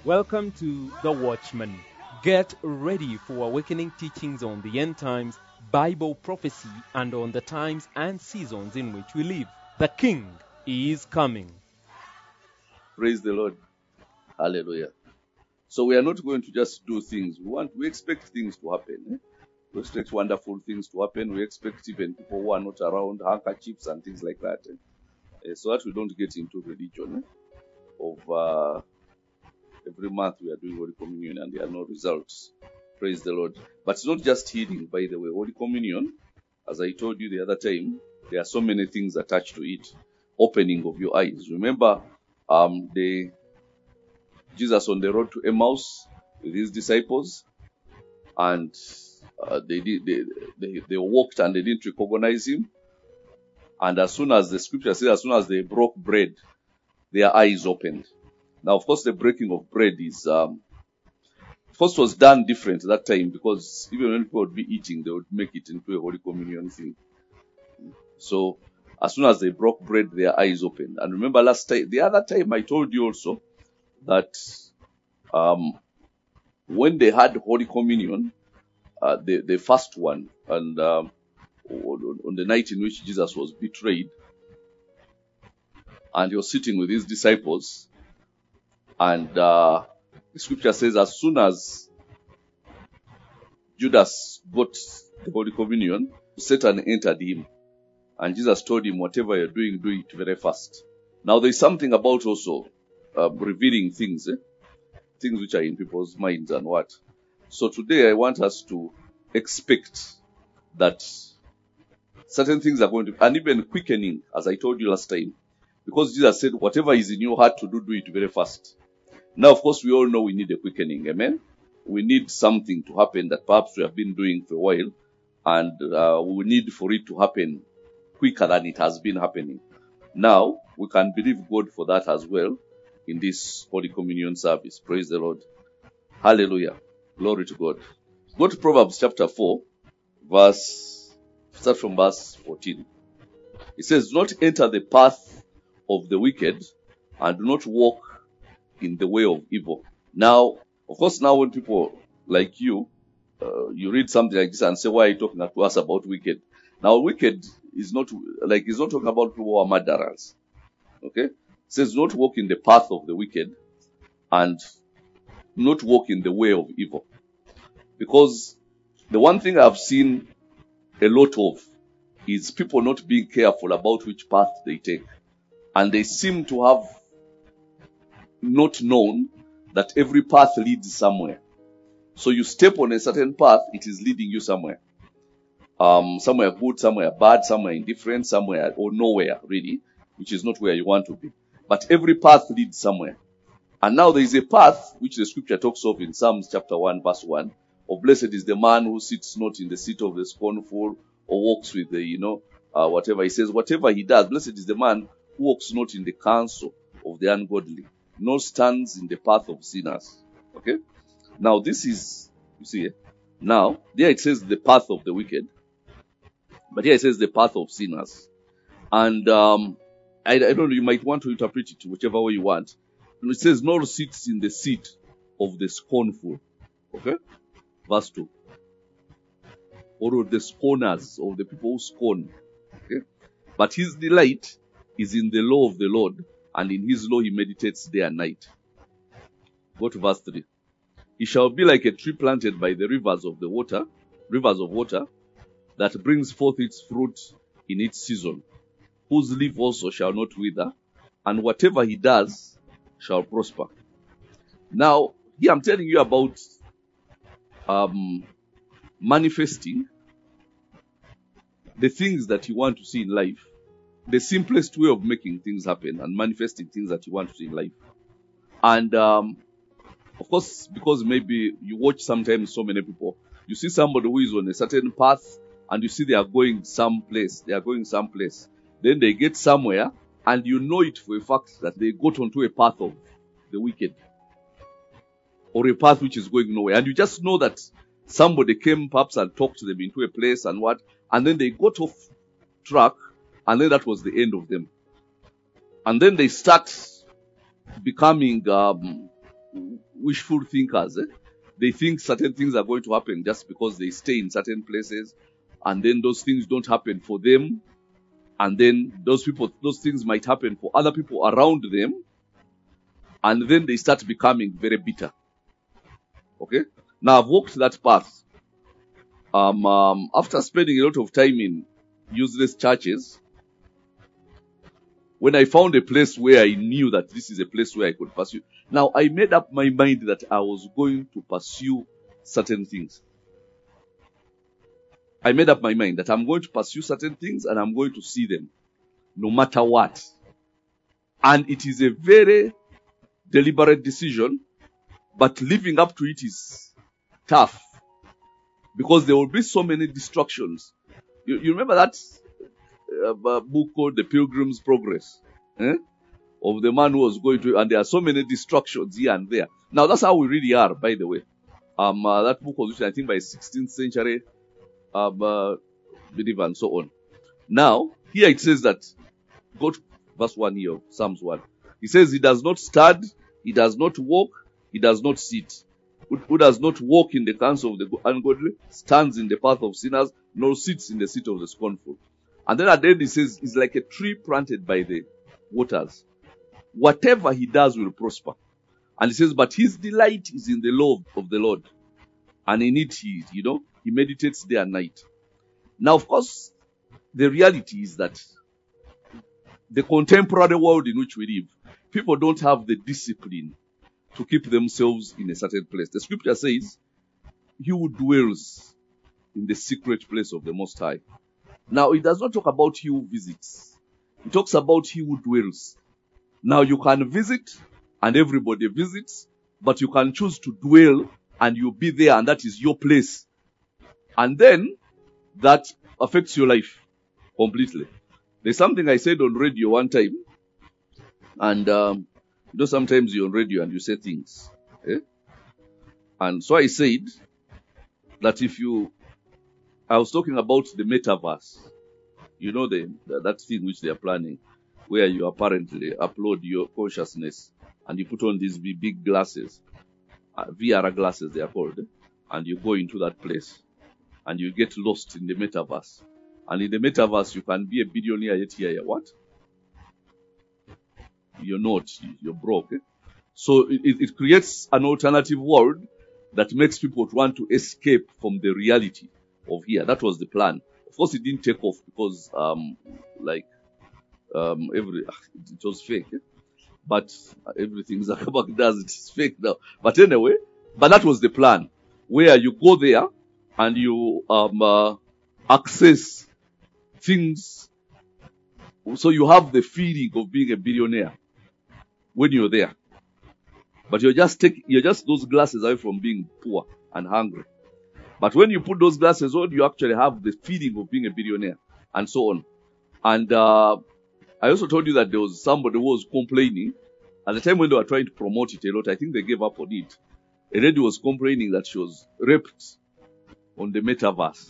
Welcome to The Watchman. Get ready for awakening teachings on the end times, Bible prophecy, and on the times and seasons in which we live. The King is coming. Praise the Lord. Hallelujah. So we are not going to just do things. We expect things to happen. We expect wonderful things to happen. We expect even people who are not around, handkerchiefs and things like that. So that we don't get into religion of every month we are doing Holy Communion and there are no results. Praise the Lord. But it's not just healing, by the way. Holy Communion, as I told you the other time, there are so many things attached to it. Opening of your eyes. Remember, Jesus on the road to Emmaus with his disciples, and they walked and they didn't recognize him. And as soon as the scripture says, as soon as they broke bread, their eyes opened. Now, of course, the breaking of bread is first was done different at that time, because even when people would be eating, they would make it into a Holy Communion thing. So as soon as they broke bread, their eyes opened. And remember the other time I told you also that when they had Holy Communion, the first one, and on the night in which Jesus was betrayed, and he was sitting with his disciples, and the scripture says as soon as Judas got the Holy Communion, Satan entered him, and Jesus told him, whatever you're doing, do it very fast. Now there's something about also revealing things, things which are in people's minds and what. So today I want us to expect that certain things are going to, and even quickening, as I told you last time, because Jesus said, whatever is in your heart to do, do it very fast. Now, of course, we all know we need a quickening, amen? We need something to happen that perhaps we have been doing for a while, and we need for it to happen quicker than it has been happening. Now, we can believe God for that as well in this Holy Communion service. Praise the Lord. Hallelujah. Glory to God. Go to Proverbs chapter 4, start from verse 14. It says, do not enter the path of the wicked, and do not walk in the way of evil. Now, of course, now when people like you read something like this and say, why are you talking to us about wicked? Now, wicked is not, he's not talking about people who are murderers. Okay? It says, not walk in the path of the wicked, and not walk in the way of evil. Because the one thing I've seen a lot of is people not being careful about which path they take. And they seem to have not known that every path leads somewhere. So you step on a certain path, it is leading you somewhere. Somewhere good, somewhere bad, somewhere indifferent, somewhere or nowhere really, which is not where you want to be. But every path leads somewhere. And now there is a path which the scripture talks of in Psalms chapter 1 verse 1. Oh, blessed is the man who sits not in the seat of the scornful, or walks with the, whatever. He says, whatever he does, blessed is the man who walks not in the counsel of the ungodly, nor stands in the path of sinners. Okay? Now this is, you see, now, there it says the path of the wicked, but here it says the path of sinners. And I don't know, you might want to interpret it whichever way you want. And it says, nor sits in the seat of the scornful. Okay? Verse 2. Or of the scorners, of the people who scorn. Okay? But his delight is in the law of the Lord, and in his law he meditates day and night. Go to verse 3. He shall be like a tree planted by the rivers of water, that brings forth its fruit in its season, whose leaf also shall not wither, and whatever he does shall prosper. Now, here I'm telling you about manifesting the things that you want to see in life. The simplest way of making things happen and manifesting things that you want to see in life. And of course, because maybe you watch sometimes so many people, you see somebody who is on a certain path, and you see they are going someplace. Then they get somewhere, and you know it for a fact that they got onto a path of the wicked, or a path which is going nowhere. And you just know that somebody came perhaps and talked to them into a place and then they got off track, and then that was the end of them. And then they start becoming wishful thinkers. They think certain things are going to happen just because they stay in certain places, and then those things don't happen for them, and then those things might happen for other people around them, and then they start becoming very bitter. Okay? Now I've walked that path. After spending a lot of time in useless churches, when I found a place where I knew that this is a place where I could pursue, now I made up my mind that I was going to pursue certain things. I made up my mind that I'm going to pursue certain things and I'm going to see them, no matter what. And it is a very deliberate decision, but living up to it is tough, because there will be so many distractions. You remember that book called The Pilgrim's Progress? Of the man who was going to, and there are so many distractions here and there. Now that's how we really are, by the way. That book was written, I think, by 16th century believer and so on. Now, here it says that, go to verse 1 here, Psalms 1. He says, he does not stand, he does not walk, he does not sit. Who does not walk in the counsel of the ungodly, stands in the path of sinners, nor sits in the seat of the scornful. And then at the end he says, he's like a tree planted by the waters. Whatever he does will prosper. And he says, but his delight is in the law of the Lord. And in it he meditates day and night. Now, of course, the reality is that the contemporary world in which we live, people don't have the discipline to keep themselves in a certain place. The scripture says, he who dwells in the secret place of the Most High. Now, it does not talk about he who visits. It talks about he who dwells. Now, you can visit, and everybody visits, but you can choose to dwell, and you'll be there, and that is your place. And then, that affects your life completely. There's something I said on radio one time, and sometimes you're on radio and you say things. And so I said that I was talking about the metaverse. That thing which they are planning, where you apparently upload your consciousness and you put on these big glasses, VR glasses they are called, and you go into that place and you get lost in the metaverse. And in the metaverse, you can be a billionaire, yet here you're what? You're not. You're broke. So it creates an alternative world that makes people want to escape from the reality of here. That was the plan. Of course, it didn't take off because, it was fake. But everything Zuckerberg does, it's fake now. But anyway, that was the plan, where you go there and you access things. So you have the feeling of being a billionaire when you're there. But you're just those glasses away from being poor and hungry. But when you put those glasses on, you actually have the feeling of being a billionaire, and so on. And I also told you that there was somebody who was complaining at the time when they were trying to promote it a lot. I think they gave up on it. A lady was complaining that she was raped on the metaverse.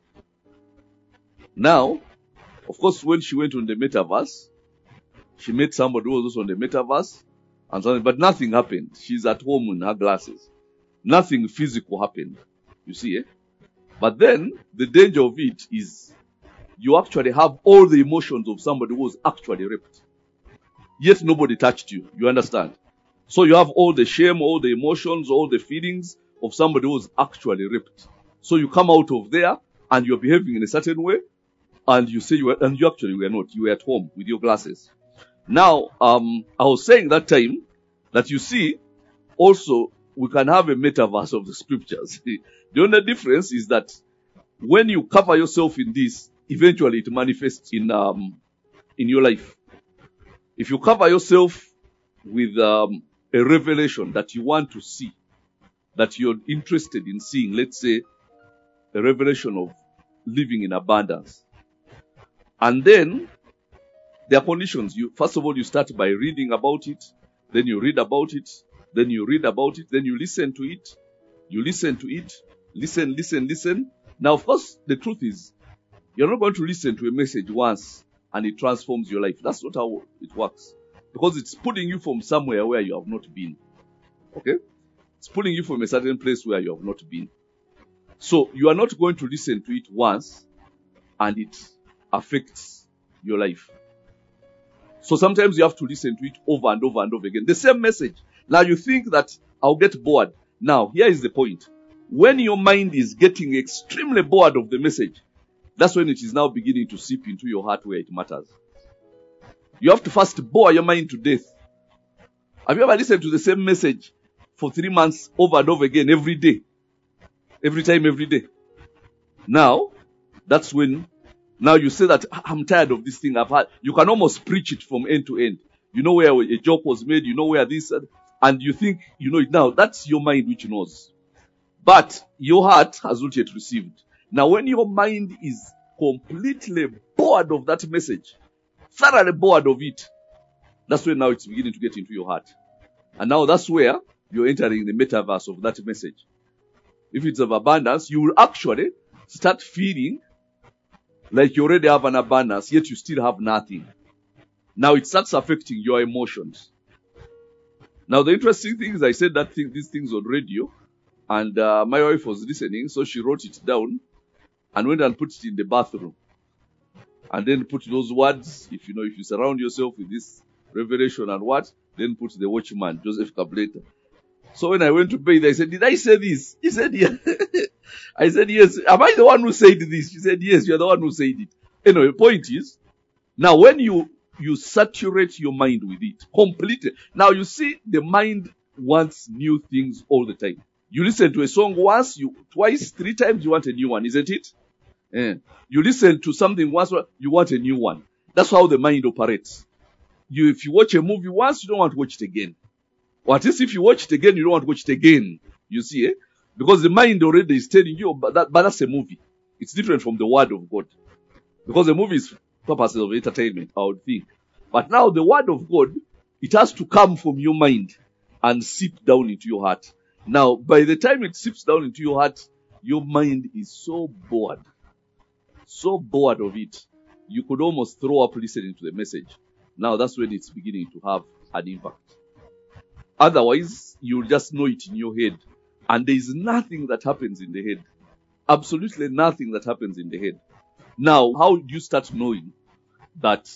Now, of course, when she went on the metaverse, she met somebody who was also on the metaverse, and so on, but nothing happened. She's at home in her glasses. Nothing physical happened. You see, But then, the danger of it is, you actually have all the emotions of somebody who was actually raped. Yet nobody touched you. You understand? So you have all the shame, all the emotions, all the feelings of somebody who was actually raped. So you come out of there, and you're behaving in a certain way, and you say you actually were not. You were at home with your glasses. Now, I was saying that time that you see, also, we can have a metaverse of the scriptures. The only difference is that when you cover yourself in this, eventually it manifests in your life. If you cover yourself with a revelation that you want to see, that you're interested in seeing, let's say, a revelation of living in abundance, and then there are conditions. First of all, you start by reading about it, then you read about it, then you read about it, then you listen to it, listen. Now, of course, the truth is, you're not going to listen to a message once and it transforms your life. That's not how it works. Because it's putting you from somewhere where you have not been. Okay? It's pulling you from a certain place where you have not been. So you are not going to listen to it once and it affects your life. So sometimes you have to listen to it over and over and over again. The same message. Now you think that I'll get bored. Now, here is the point. When your mind is getting extremely bored of the message, that's when it is now beginning to seep into your heart where it matters. You have to first bore your mind to death. Have you ever listened to the same message for 3 months over and over again every day? Every time, every day. Now, that's when, now you say that I'm tired of this thing I've had. You can almost preach it from end to end. You know where a joke was made, you know where this, and you think you know it now. That's your mind which knows. But your heart has not yet received. Now when your mind is completely bored of that message, thoroughly bored of it, that's when now it's beginning to get into your heart. And now that's where you're entering the metaverse of that message. If it's of abundance, you will actually start feeling like you already have an abundance, yet you still have nothing. Now it starts affecting your emotions. Now the interesting thing is I said these things on radio, and my wife was listening, so she wrote it down and went and put it in the bathroom. And then put those words, if you surround yourself with this revelation and what, then put the watchman, Joseph Kabuleta. So when I went to bed, I said, did I say this? He said, yes. I said, yes. Am I the one who said this? She said, yes, you're the one who said it. Anyway, the point is, now when you saturate your mind with it completely. Now you see, the mind wants new things all the time. You listen to a song once, twice, 3 times, you want a new one, isn't it? You listen to something once, you want a new one. That's how the mind operates. If you watch a movie once, you don't want to watch it again. Or at least if you watch it again, you don't want to watch it again. You see, because the mind already is telling you, but that's a movie. It's different from the word of God. Because the movie is purposes of entertainment, I would think. But now the word of God, it has to come from your mind and seep down into your heart. Now, by the time it seeps down into your heart, your mind is so bored of it, you could almost throw up listening to the message. Now that's when it's beginning to have an impact. Otherwise, you'll just know it in your head. And there is nothing that happens in the head. Absolutely nothing that happens in the head. Now, how do you start knowing that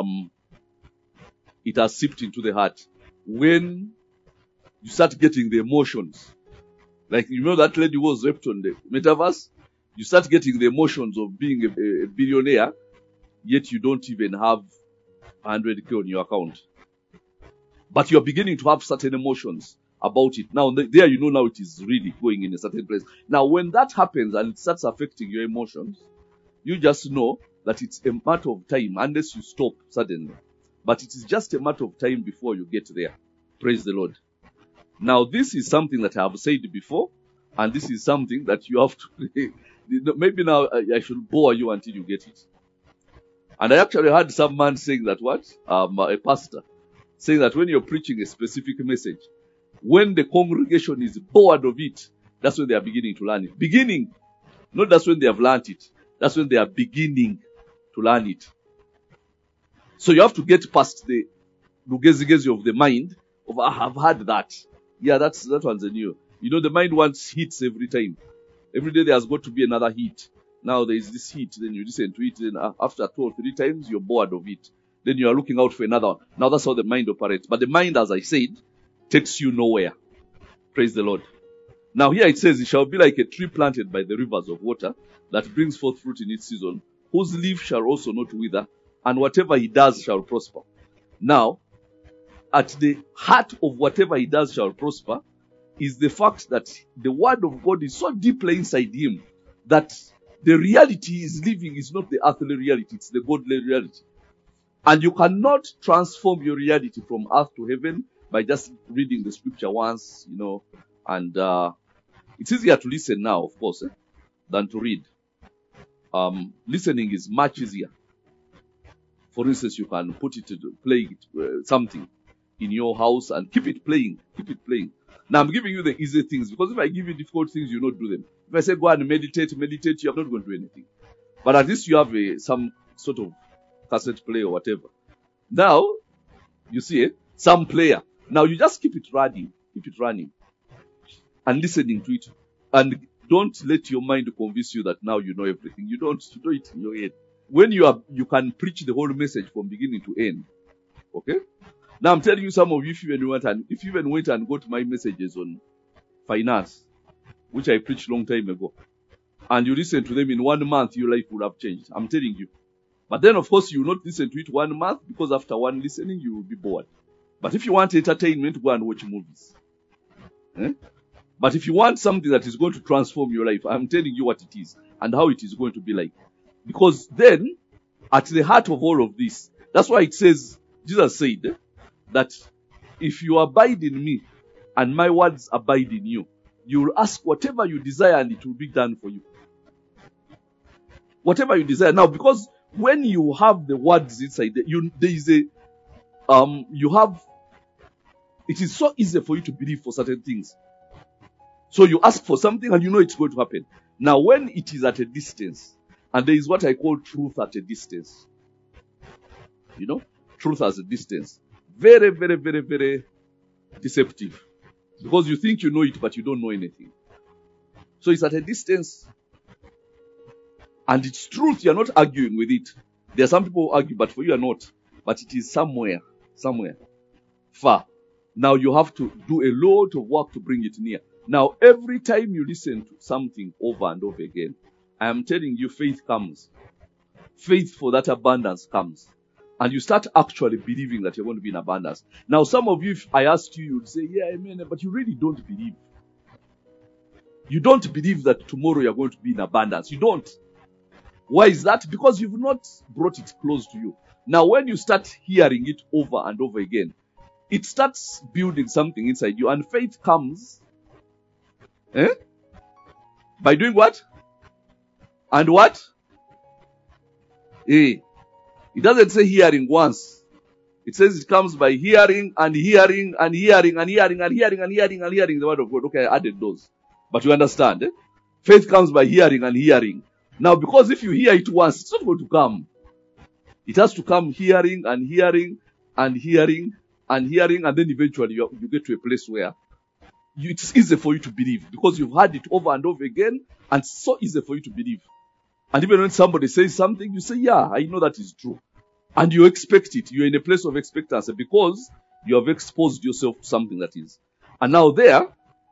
it has seeped into the heart? When you start getting the emotions. Like, you know that lady who was raped on the metaverse? You start getting the emotions of being a billionaire, yet you don't even have 100K on your account. But you're beginning to have certain emotions about it. Now, there you know now it is really going in a certain place. Now, when that happens and it starts affecting your emotions, you just know that it's a matter of time, unless you stop suddenly. But it is just a matter of time before you get there. Praise the Lord. Now, this is something that I have said before, and this is something that you have to... Maybe now I should bore you until you get it. And I actually heard some man saying that a pastor, saying that when you're preaching a specific message, when the congregation is bored of it, that's when they are beginning to learn it. Beginning, not that's when they have learned it. That's when they are beginning to learn it. So you have to get past the lugezi of the mind of, I've heard that. Yeah, that one's a new. The mind wants hits every time. Every day there's got to be another hit. Now there is this hit, then you listen to it, then after 2 or 3 times, you're bored of it. Then you are looking out for another one. Now that's how the mind operates. But the mind, as I said, takes you nowhere. Praise the Lord. Now here it says, it shall be like a tree planted by the rivers of water that brings forth fruit in its season, whose leaf shall also not wither, and whatever he does shall prosper. Now, at the heart of whatever he does shall prosper is the fact that the word of God is so deeply inside him that the reality he's living is not the earthly reality, it's the godly reality. And you cannot transform your reality from earth to heaven by just reading the scripture once, and it's easier to listen now, of course, than to read. Listening is much easier. For instance, you can put it to play something in your house and keep it playing. Now I'm giving you the easy things, because if I give you difficult things, you not do them. If I say go and meditate, you're not going to do anything. But at least you have some sort of cassette player or whatever. Now, you see, some player. Now you just keep it running. and listening to it. And don't let your mind convince you that now you know everything. You don't. You know it in your head. When you can preach the whole message from beginning to end. Okay? Now I'm telling you, some of you, if you even went and got my messages on finance, which I preached long time ago, and you listen to them in 1 month, your life would have changed. I'm telling you. But then, of course, you will not listen to it 1 month, because after one listening, you will be bored. But if you want entertainment, go and watch movies. But if you want something that is going to transform your life, I'm telling you what it is and how it is going to be like. Because then, at the heart of all of this, that's why it says, Jesus said that if you abide in me and my words abide in you, you will ask whatever you desire and it will be done for you. Whatever you desire. Now, because when you have the words inside, it is so easy for you to believe for certain things. So you ask for something and you know it's going to happen. Now, when it is at a distance, and there is what I call truth at a distance. Truth at a distance. Very, very, very, very deceptive. Because you think you know it, but you don't know anything. So it's at a distance. And it's truth, you're not arguing with it. There are some people who argue, but for you are not. But it is somewhere, far. Now you have to do a lot of work to bring it near. Now, every time you listen to something over and over again, I am telling you, faith comes. Faith for that abundance comes. And you start actually believing that you're going to be in abundance. Now, some of you, if I asked you, you'd say, yeah, amen, but you really don't believe. You don't believe that tomorrow you're going to be in abundance. You don't. Why is that? Because you've not brought it close to you. Now, when you start hearing it over and over again, it starts building something inside you. And faith comes by doing what? And what? It doesn't say hearing once. It says it comes by hearing and hearing and hearing and hearing and hearing and hearing and hearing the word of God. Okay, I added those. But you understand, Faith comes by hearing and hearing. Now, because if you hear it once, it's not going to come. It has to come hearing and hearing and hearing and hearing, and then eventually you get to a place where it's easy for you to believe because you've heard it over and over again, and it's so easy for you to believe. And even when somebody says something, you say, yeah, I know that is true. And you expect it. You're in a place of expectancy because you have exposed yourself to something that is. And now there,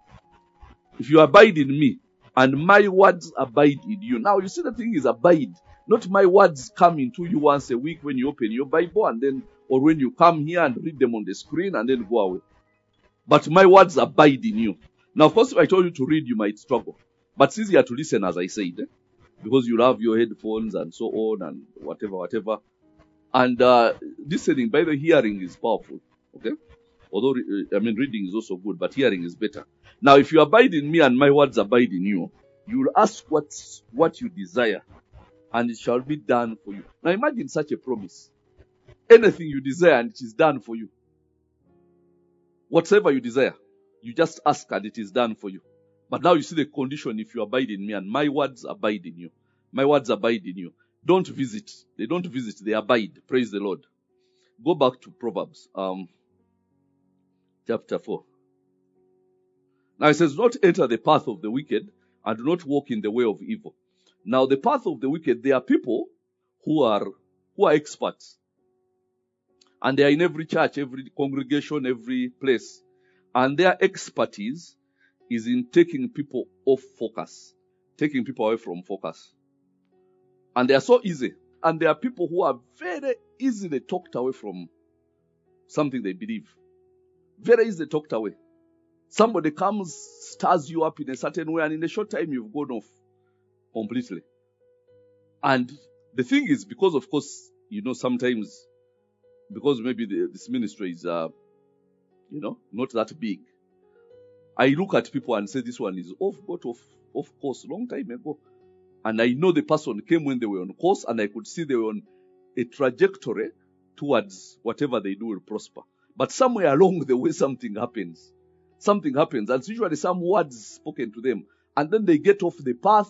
if you abide in me, and my words abide in you. Now, you see, the thing is abide. Not my words come into you once a week when you open your Bible, and then, or when you come here and read them on the screen and then go away. But my words abide in you. Now, of course, if I told you to read, you might struggle. But it's easier to listen, as I said, because you'll have your headphones and so on and whatever. And listening, by the hearing, is powerful. Okay? Although, reading is also good, but hearing is better. Now, if you abide in me and my words abide in you, you will ask what you desire, and it shall be done for you. Now, imagine such a promise. Anything you desire, and it is done for you. Whatever you desire, you just ask and it is done for you. But now you see the condition: if you abide in me and my words abide in you. My words abide in you. Don't visit. They don't visit, they abide. Praise the Lord. Go back to Proverbs, chapter 4. Now it says, not enter the path of the wicked, and do not walk in the way of evil. Now the path of the wicked, they are people who are experts. And they are in every church, every congregation, every place. And their expertise is in taking people off focus. Taking people away from focus. And they are so easy. And there are people who are very easily talked away from something they believe. Very easily talked away. Somebody comes, stirs you up in a certain way, and in a short time you've gone off completely. And the thing is, because of course, sometimes, because maybe this ministry is, not that big, I look at people and say, this one is got off course long time ago. And I know the person came when they were on course, and I could see they were on a trajectory towards whatever they do will prosper. But somewhere along the way, something happens. Something happens, and it's usually some words spoken to them, and then they get off the path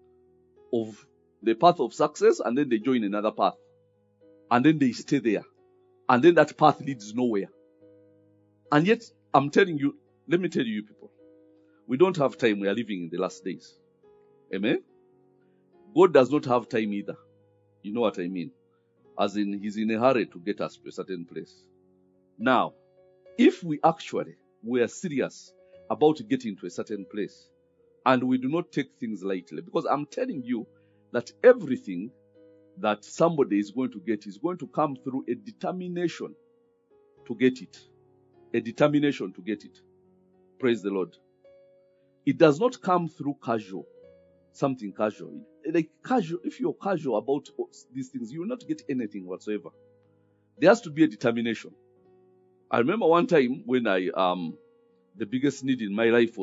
of success, and then they join another path, and then they stay there, and then that path leads nowhere. And yet, I'm telling you, let me tell you people, We don't have time. We are living in the last days. Amen? God does not have time either. You know what I mean? As in, he's in a hurry to get us to a certain place. Now, if we actually were serious about getting to a certain place, and we do not take things lightly, because I'm telling you that everything that somebody is going to get is going to come through a determination to get it. A determination to get it. Praise the Lord. It does not come through casual, something casual. Like casual, if you're casual about these things, you will not get anything whatsoever. There has to be a determination. I remember one time when the biggest need in my life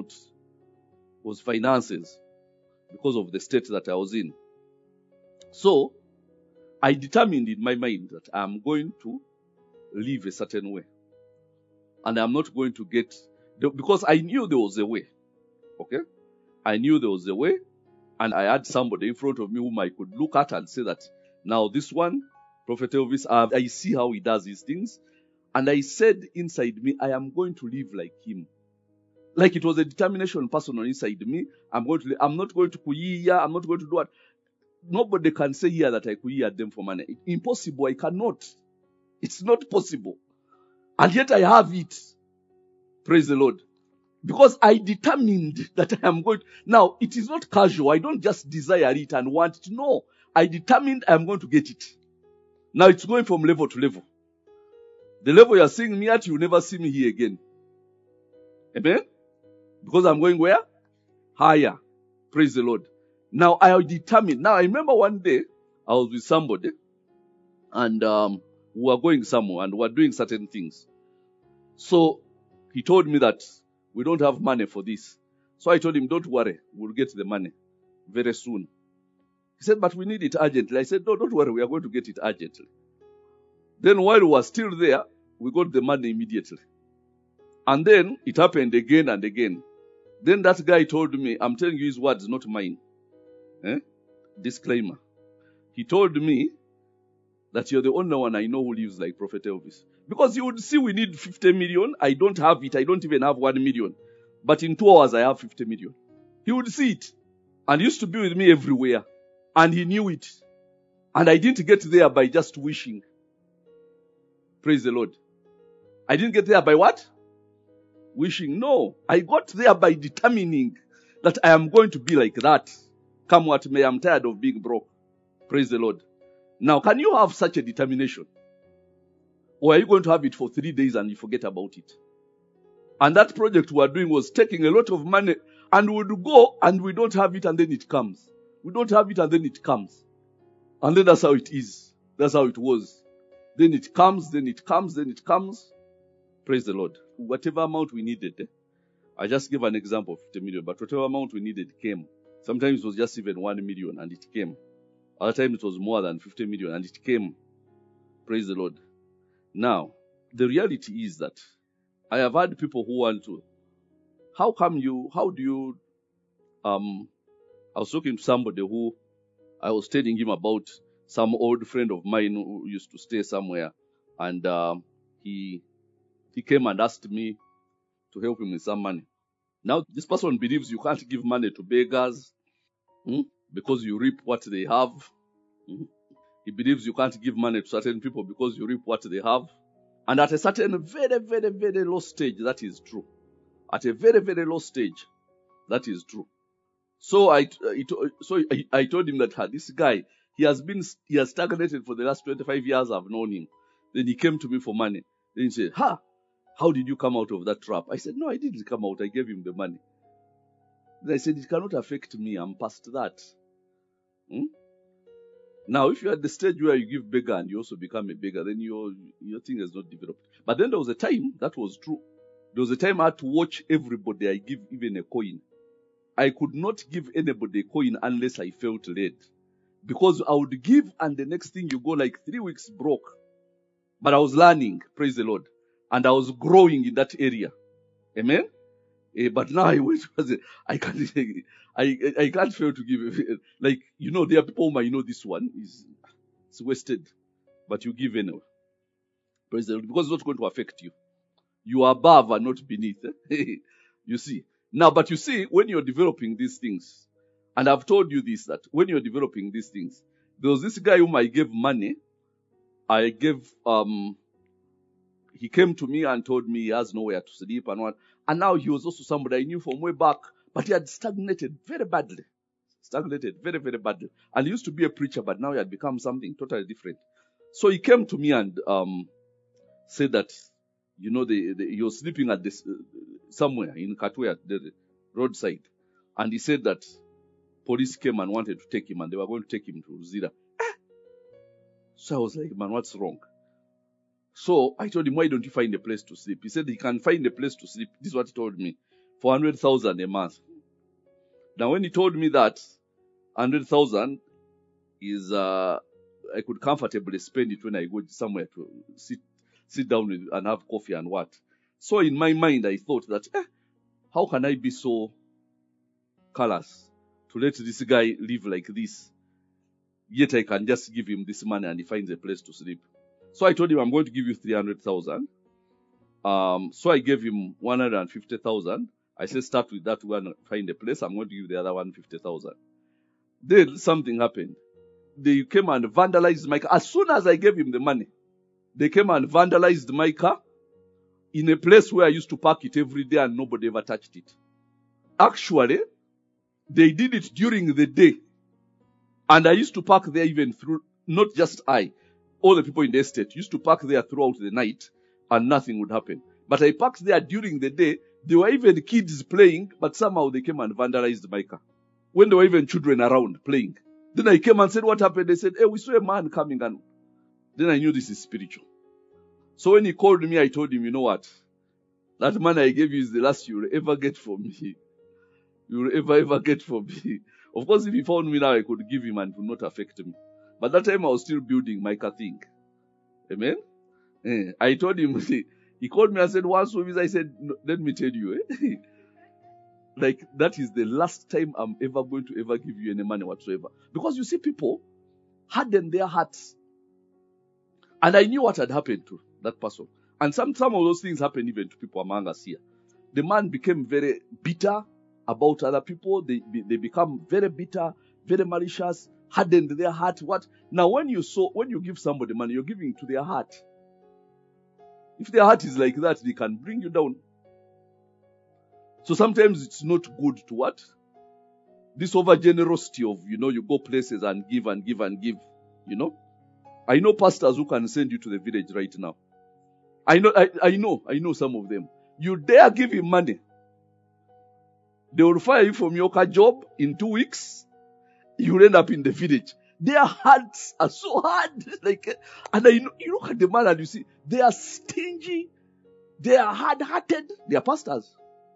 was finances, because of the state that I was in. So I determined in my mind that I'm going to live a certain way, and I'm not going to get, because I knew there was a way. Okay, I knew there was a way, and I had somebody in front of me whom I could look at and say that, now this one, Prophet Elvis, I see how he does these things, and I said inside me, I am going to live like him. Like it was a determination personal inside me. I'm not going to kuyiya, I'm not going to do what. Nobody can say here that I kuyiya them for money. Impossible, I cannot. It's not possible. And yet I have it. Praise the Lord. Because I determined that I am going to. Now, it is not casual. I don't just desire it and want it. No. I determined I am going to get it. Now it's going from level to level. The level you are seeing me at, you will never see me here again. Amen? Because I'm going where? Higher. Praise the Lord. Now I determined. Now I remember one day I was with somebody and we were going somewhere and we were doing certain things. So he told me that we don't have money for this. So I told him, don't worry, we'll get the money very soon. He said, but we need it urgently. I said, no, don't worry, we are going to get it urgently. Then while we were still there, we got the money immediately. And then it happened again and again. Then that guy told me, I'm telling you his words, not mine. Disclaimer. He told me that you're the only one I know who lives like Prophet Elvis. Because you would see we need 50 million. I don't have it. I don't even have 1 million. But in 2 hours, I have 50 million. He would see it. And he used to be with me everywhere. And he knew it. And I didn't get there by just wishing. Praise the Lord. I didn't get there by what? Wishing. No. I got there by determining that I am going to be like that. Come what may, I'm tired of being broke. Praise the Lord. Now, can you have such a determination? Or are you going to have it for 3 days and you forget about it? And that project we were doing was taking a lot of money, and we would go and we don't have it and then it comes. We don't have it and then it comes. And then that's how it is. That's how it was. Then it comes, then it comes, then it comes. Praise the Lord. Whatever amount we needed, I just gave an example of 50 million, but whatever amount we needed came. Sometimes it was just even 1 million and it came. Other times it was more than 50 million and it came. Praise the Lord. Now, the reality is that I have had people who want to, I was talking to somebody who I was telling him about some old friend of mine who used to stay somewhere, and he came and asked me to help him with some money. Now, this person believes you can't give money to beggars because you reap what they have. He believes you can't give money to certain people because you reap what they have. And at a certain very, very, very low stage, that is true. At a very, very low stage, that is true. So I told him that this guy, he has stagnated for the last 25 years I've known him. Then he came to me for money. Then he said, how did you come out of that trap? I said, no, I didn't come out. I gave him the money. Then I said, it cannot affect me. I'm past that. Now, if you're at the stage where you give beggar and you also become a beggar, then your thing has not developed. But then there was a time that was true. There was a time I had to watch everybody I give even a coin. I could not give anybody a coin unless I felt led. Because I would give and the next thing you go like 3 weeks broke. But I was learning, praise the Lord. And I was growing in that area. Amen? But now I can't fail to give. Like, there are people who this one it's wasted. But you give anyway. Praise the Lord. Because it's not going to affect you. You are above and not beneath. You see. Now, but you see, when you're developing these things, and I've told you this, that when you're developing these things, there was this guy whom I gave money. He came to me and told me he has nowhere to sleep and what. And now he was also somebody I knew from way back, but he had stagnated very badly. Stagnated very, very badly. And he used to be a preacher, but now he had become something totally different. So he came to me and said that, he was sleeping at this somewhere in Katwe at the roadside. And he said that police came and wanted to take him, and they were going to take him to Zira. So I was like, man, what's wrong? So I told him, why don't you find a place to sleep? He said he can find a place to sleep. This is what he told me. For 100,000 a month. Now when he told me that 100,000 is, I could comfortably spend it when I go somewhere to sit down and have coffee and what. So in my mind I thought that, how can I be so callous to let this guy live like this? Yet I can just give him this money and he finds a place to sleep. So I told him, I'm going to give you 300,000. So I gave him 150,000. I said, start with that one, find a place. I'm going to give the other 150,000. Then something happened. They came and vandalized my car. As soon as I gave him the money, they came and vandalized my car in a place where I used to park it every day and nobody ever touched it. Actually, they did it during the day. And I used to park there even through, not just I, all the people in the estate used to park there throughout the night and nothing would happen. But I parked there during the day. There were even kids playing, but somehow they came and vandalized my car. When there were even children around playing. Then I came and said, what happened? They said, hey, we saw a man coming. And then I knew this is spiritual. So when he called me, I told him, you know what? That man I gave you is the last you will ever get from me. You will ever get from me. Of course, if he found me now, I could give him and it would not affect me. But that time I was still building my car thing. Amen? I told him, he called me and said, once for this, I said, no, let me tell you, like that is the last time I'm ever going to ever give you any money whatsoever. Because you see, people harden their hearts. And I knew what had happened to that person. And some of those things happened even to people among us here. The man became very bitter about other people. They become very bitter, very malicious, hardened their heart. What? Now when you give somebody money, you're giving to their heart. If their heart is like that, they can bring you down. So sometimes it's not good to what? This over generosity of, you go places and give and give and give, I know pastors who can send you to the village right now. I know some of them. You dare give him money. They will fire you from your job in 2 weeks. You will end up in the village. Their hearts are so hard. And you look at the man and you see, they are stingy. They are hard-hearted. They are pastors.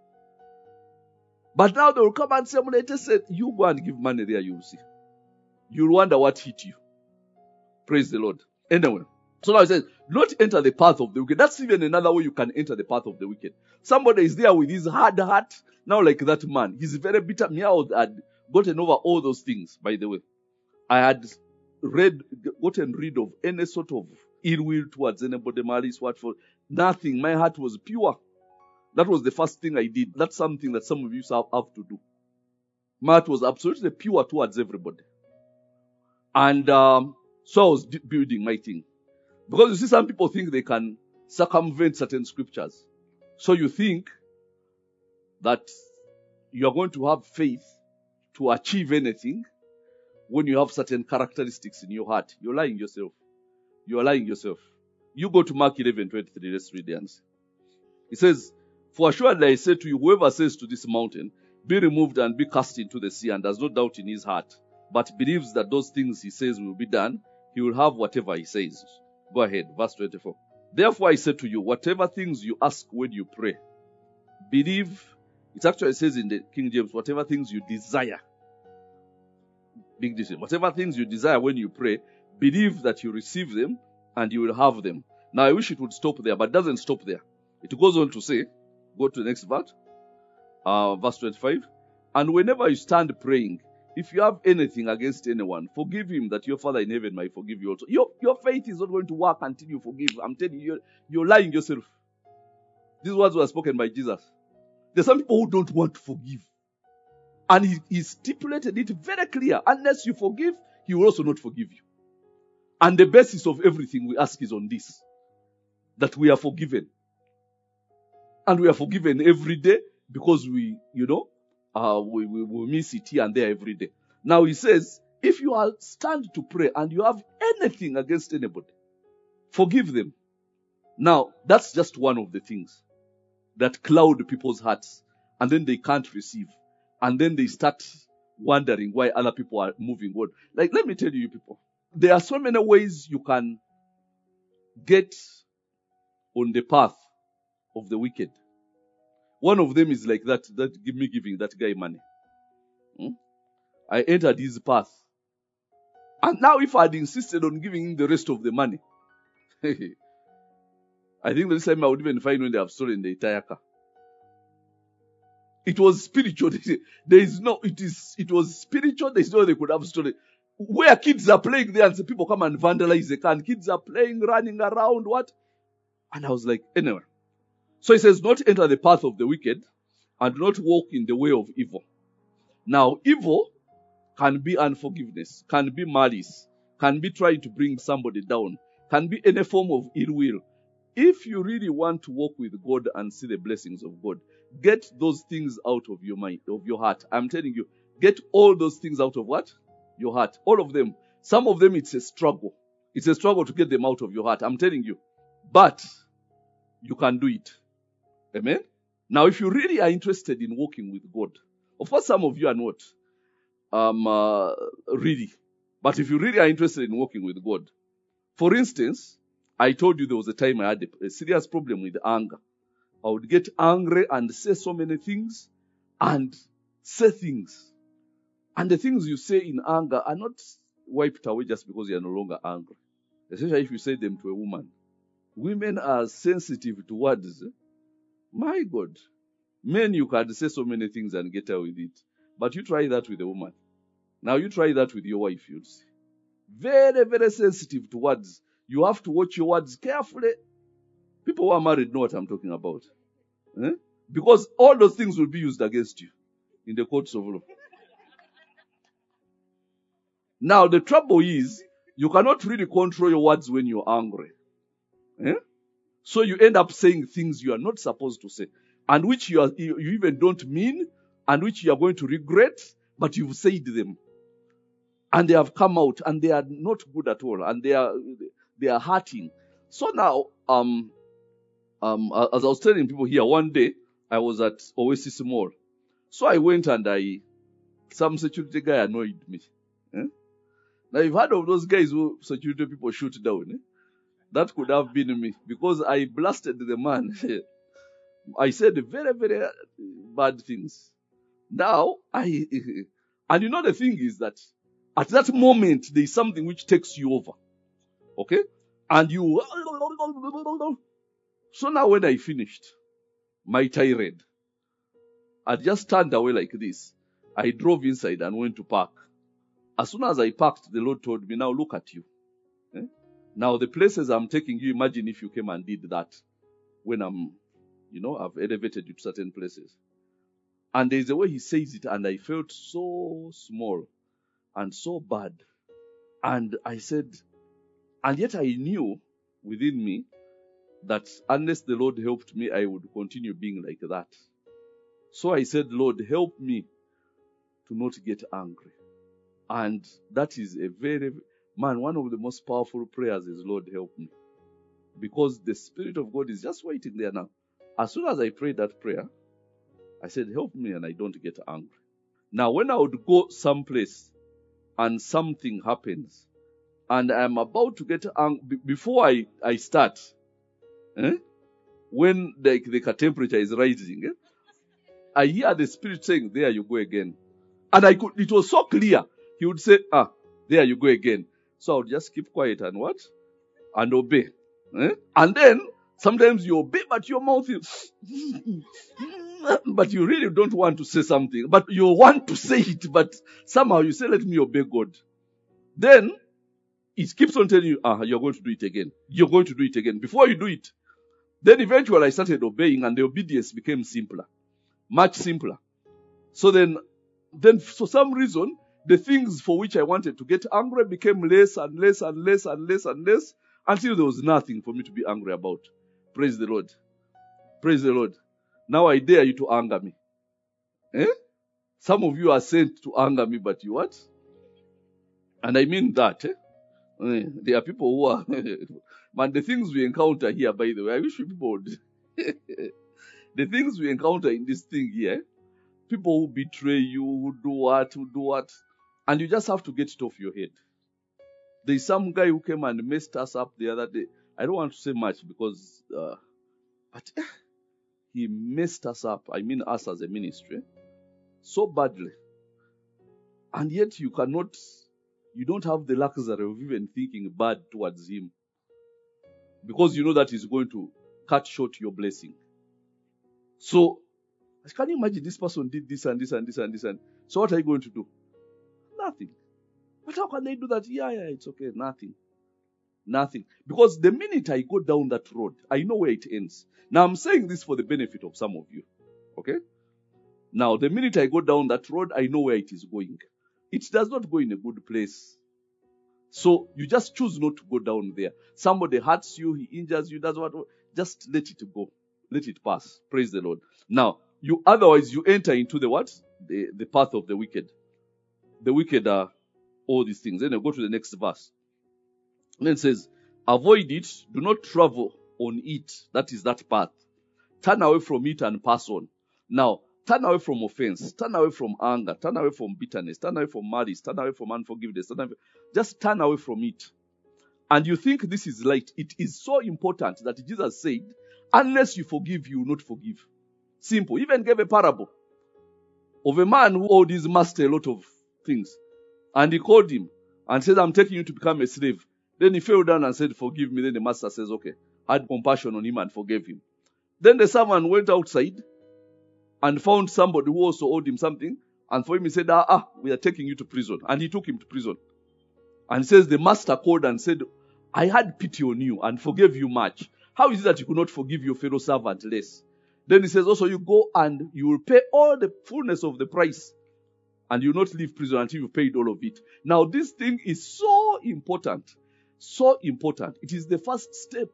But now they will come and say, you go and give money there, you will see. You'll wonder what hit you. Praise the Lord. Anyway. So now it says, not enter the path of the wicked. That's even another way you can enter the path of the wicked. Somebody is there with his hard heart. Now like that man. He's very bitter. Me, I had gotten over all those things, by the way. I had gotten rid of any sort of ill will towards anybody, malice, what for. Nothing. My heart was pure. That was the first thing I did. That's something that some of you have to do. My heart was absolutely pure towards everybody. And so I was building my thing. Because you see, some people think they can circumvent certain scriptures. So you think that you are going to have faith to achieve anything when you have certain characteristics in your heart. You're lying yourself. You are lying yourself. You go to Mark 11:23. Let's read the answer. It says, for assuredly I say to you, whoever says to this mountain, be removed and be cast into the sea, and does not doubt in his heart, but believes that those things he says will be done, he will have whatever he says. Go ahead, verse 24. Therefore I say to you, whatever things you ask when you pray, believe. It actually says in the King James, whatever things you desire. Big decision. Whatever things you desire when you pray, believe that you receive them and you will have them. Now I wish it would stop there, but it doesn't stop there. It goes on to say, go to the next verse, verse 25. And whenever you stand praying, if you have anything against anyone, forgive him, that your Father in heaven might forgive you also. Your faith is not going to work until you forgive. I'm telling you, you're lying yourself. These words were spoken by Jesus. There's some people who don't want to forgive. And he stipulated it very clear. Unless you forgive, he will also not forgive you. And the basis of everything we ask is on this. That we are forgiven. And we are forgiven every day because we miss it here and there every day. Now he says, if you are stand to pray and you have anything against anybody, forgive them. Now, that's just one of the things that cloud people's hearts. And then they can't receive. And then they start wondering why other people are moving on. Like, let me tell you people, there are so many ways you can get on the path of the wicked. One of them is like that giving that guy money. I entered his path. And now if I had insisted on giving him the rest of the money, I think this time I would even find when they have stolen the entire car. It was spiritual. It was spiritual. There is no way they could have stolen. Where kids are playing there and people come and vandalize the car and kids are playing, running around, what? And I was like, anyway. So he says, not enter the path of the wicked and not walk in the way of evil. Now, evil can be unforgiveness, can be malice, can be trying to bring somebody down, can be any form of ill will. If you really want to walk with God and see the blessings of God, get those things out of your mind, of your heart. I'm telling you, get all those things out of what? Your heart. All of them. Some of them, it's a struggle. It's a struggle to get them out of your heart. I'm telling you. But you can do it. Amen? Now, if you really are interested in walking with God, of course, some of you are not really. But if you really are interested in walking with God, for instance, I told you there was a time I had a serious problem with anger. I would get angry and say so many things and say things. And the things you say in anger are not wiped away just because you are no longer angry. Especially if you say them to a woman. Women are sensitive to words. My God. Men, you can say so many things and get away with it. But you try that with a woman. Now you try that with your wife, you'd see. Very, very sensitive to words. You have to watch your words carefully. People who are married know what I'm talking about. Because all those things will be used against you in the courts of law. Now, the trouble is, you cannot really control your words when you're angry. So you end up saying things you are not supposed to say, and which you even don't mean, and which you are going to regret, but you've said them. And they have come out, and they are not good at all, and they are hurting. So now, as I was telling people here, one day, I was at Oasis Mall. So I went and some security guy annoyed me. Now you've heard of those guys who security people shoot down. That could have been me, because I blasted the man. I said very, very bad things. Now, and you know the thing is that at that moment, there is something which takes you over. Okay? And you... So now when I finished my tirade, I just turned away like this. I drove inside and went to park. As soon as I parked, the Lord told me, now look at you. Now the places I'm taking you, imagine if you came and did that when I've elevated you to certain places. And there's a way he says it, and I felt so small and so bad. And I said, and yet I knew within me that unless the Lord helped me, I would continue being like that. So I said, Lord, help me to not get angry. And that is one of the most powerful prayers is, Lord, help me. Because the Spirit of God is just waiting there now. As soon as I prayed that prayer, I said, help me and I don't get angry. Now, when I would go someplace and something happens, and I'm about to get angry, before I start, when the temperature is rising, I hear the Spirit saying, there you go again. And it was so clear. He would say, there you go again. So I would just keep quiet and what? And obey. And then, sometimes you obey, but your mouth is... but you really don't want to say something. But you want to say it, but somehow you say, let me obey God. Then, it keeps on telling you, you're going to do it again. You're going to do it again. Before you do it, then eventually I started obeying and the obedience became simpler. Much simpler. So then for some reason, the things for which I wanted to get angry became less and less and less and less and less until there was nothing for me to be angry about. Praise the Lord. Praise the Lord. Now I dare you to anger me. Eh? Some of you are sent to anger me, but you what? And I mean that. There are people who are... Man, the things we encounter here, by the way, I wish people would... The things we encounter in this thing here, people who betray you, who do what, and you just have to get it off your head. There's some guy who came and messed us up the other day. I don't want to say much because, but he messed us up. I mean us as a ministry, so badly. And yet you don't have the luxury of even thinking bad towards him. Because you know that he's going to cut short your blessing. So, can you imagine this person did this and this and this and this and so what are you going to do? Nothing. But how can they do that? Yeah, it's okay. Nothing. Because the minute I go down that road, I know where it ends. Now I'm saying this for the benefit of some of you. Okay? Now, the minute I go down that road, I know where it is going. It does not go in a good place. So you just choose not to go down there. Somebody hurts you, he injures you, does what? Just let it go. Let it pass. Praise the Lord. Now, otherwise you enter into the what? The path of the wicked. The wicked are all these things. Then I go to the next verse. And then it says, avoid it, do not travel on it. That is that path. Turn away from it and pass on. Now, turn away from offense, turn away from anger, turn away from bitterness, turn away from malice, turn away from unforgiveness. Just turn away from it. And you think this is light. It is so important that Jesus said, unless you forgive, you will not forgive. Simple. He even gave a parable of a man who owed his master a lot of things. And he called him and said, I'm taking you to become a slave. Then he fell down and said, forgive me. Then the master says, okay. Had compassion on him and forgave him. Then the servant went outside and found somebody who also owed him something. And for him, he said, we are taking you to prison. And he took him to prison. And he says, the master called and said, I had pity on you and forgave you much. How is it that you could not forgive your fellow servant less? Then he says, also you go and you will pay all the fullness of the price. And you will not leave prison until you paid all of it. Now this thing is so important. So important. It is the first step.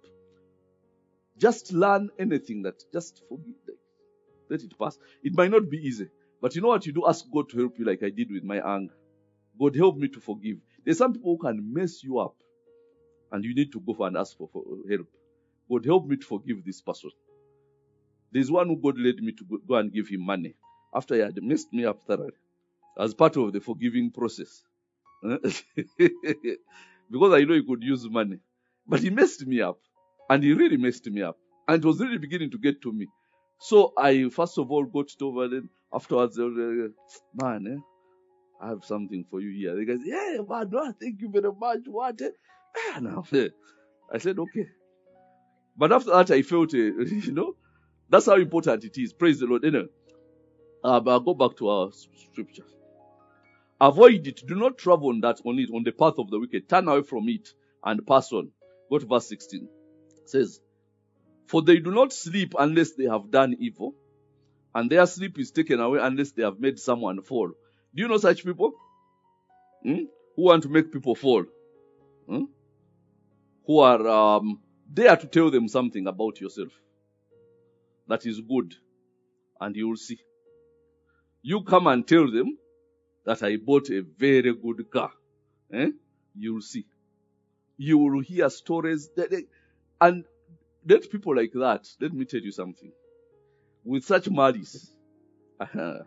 Just learn anything that just forgive. Let it pass. It might not be easy. But you know what you do? Ask God to help you like I did with my anger. God, help me to forgive. There's some people who can mess you up. And you need to go and ask for help. God, help me to forgive this person. There's one who God led me to go and give him money. After he had messed me up thoroughly. As part of the forgiving process. Because I know he could use money. But he messed me up. And he really messed me up. And it was really beginning to get to me. So I first of all got it over. Then afterwards, man, I have something for you here. The guy said, yeah, man, no, thank you very much. What? Now, I said, okay. But after that, I felt, that's how important it is. Praise the Lord. Anyway, I'll go back to our scripture. Avoid it. Do not travel on the path of the wicked. Turn away from it and pass on. Go to verse 16. It says, for they do not sleep unless they have done evil, and their sleep is taken away unless they have made someone fall. Do you know such people? Who want to make people fall? Who are there to tell them something about yourself that is good, and you will see. You come and tell them that I bought a very good car. You will see. You will hear stories. And let people like that, let me tell you something. With such malice, bad.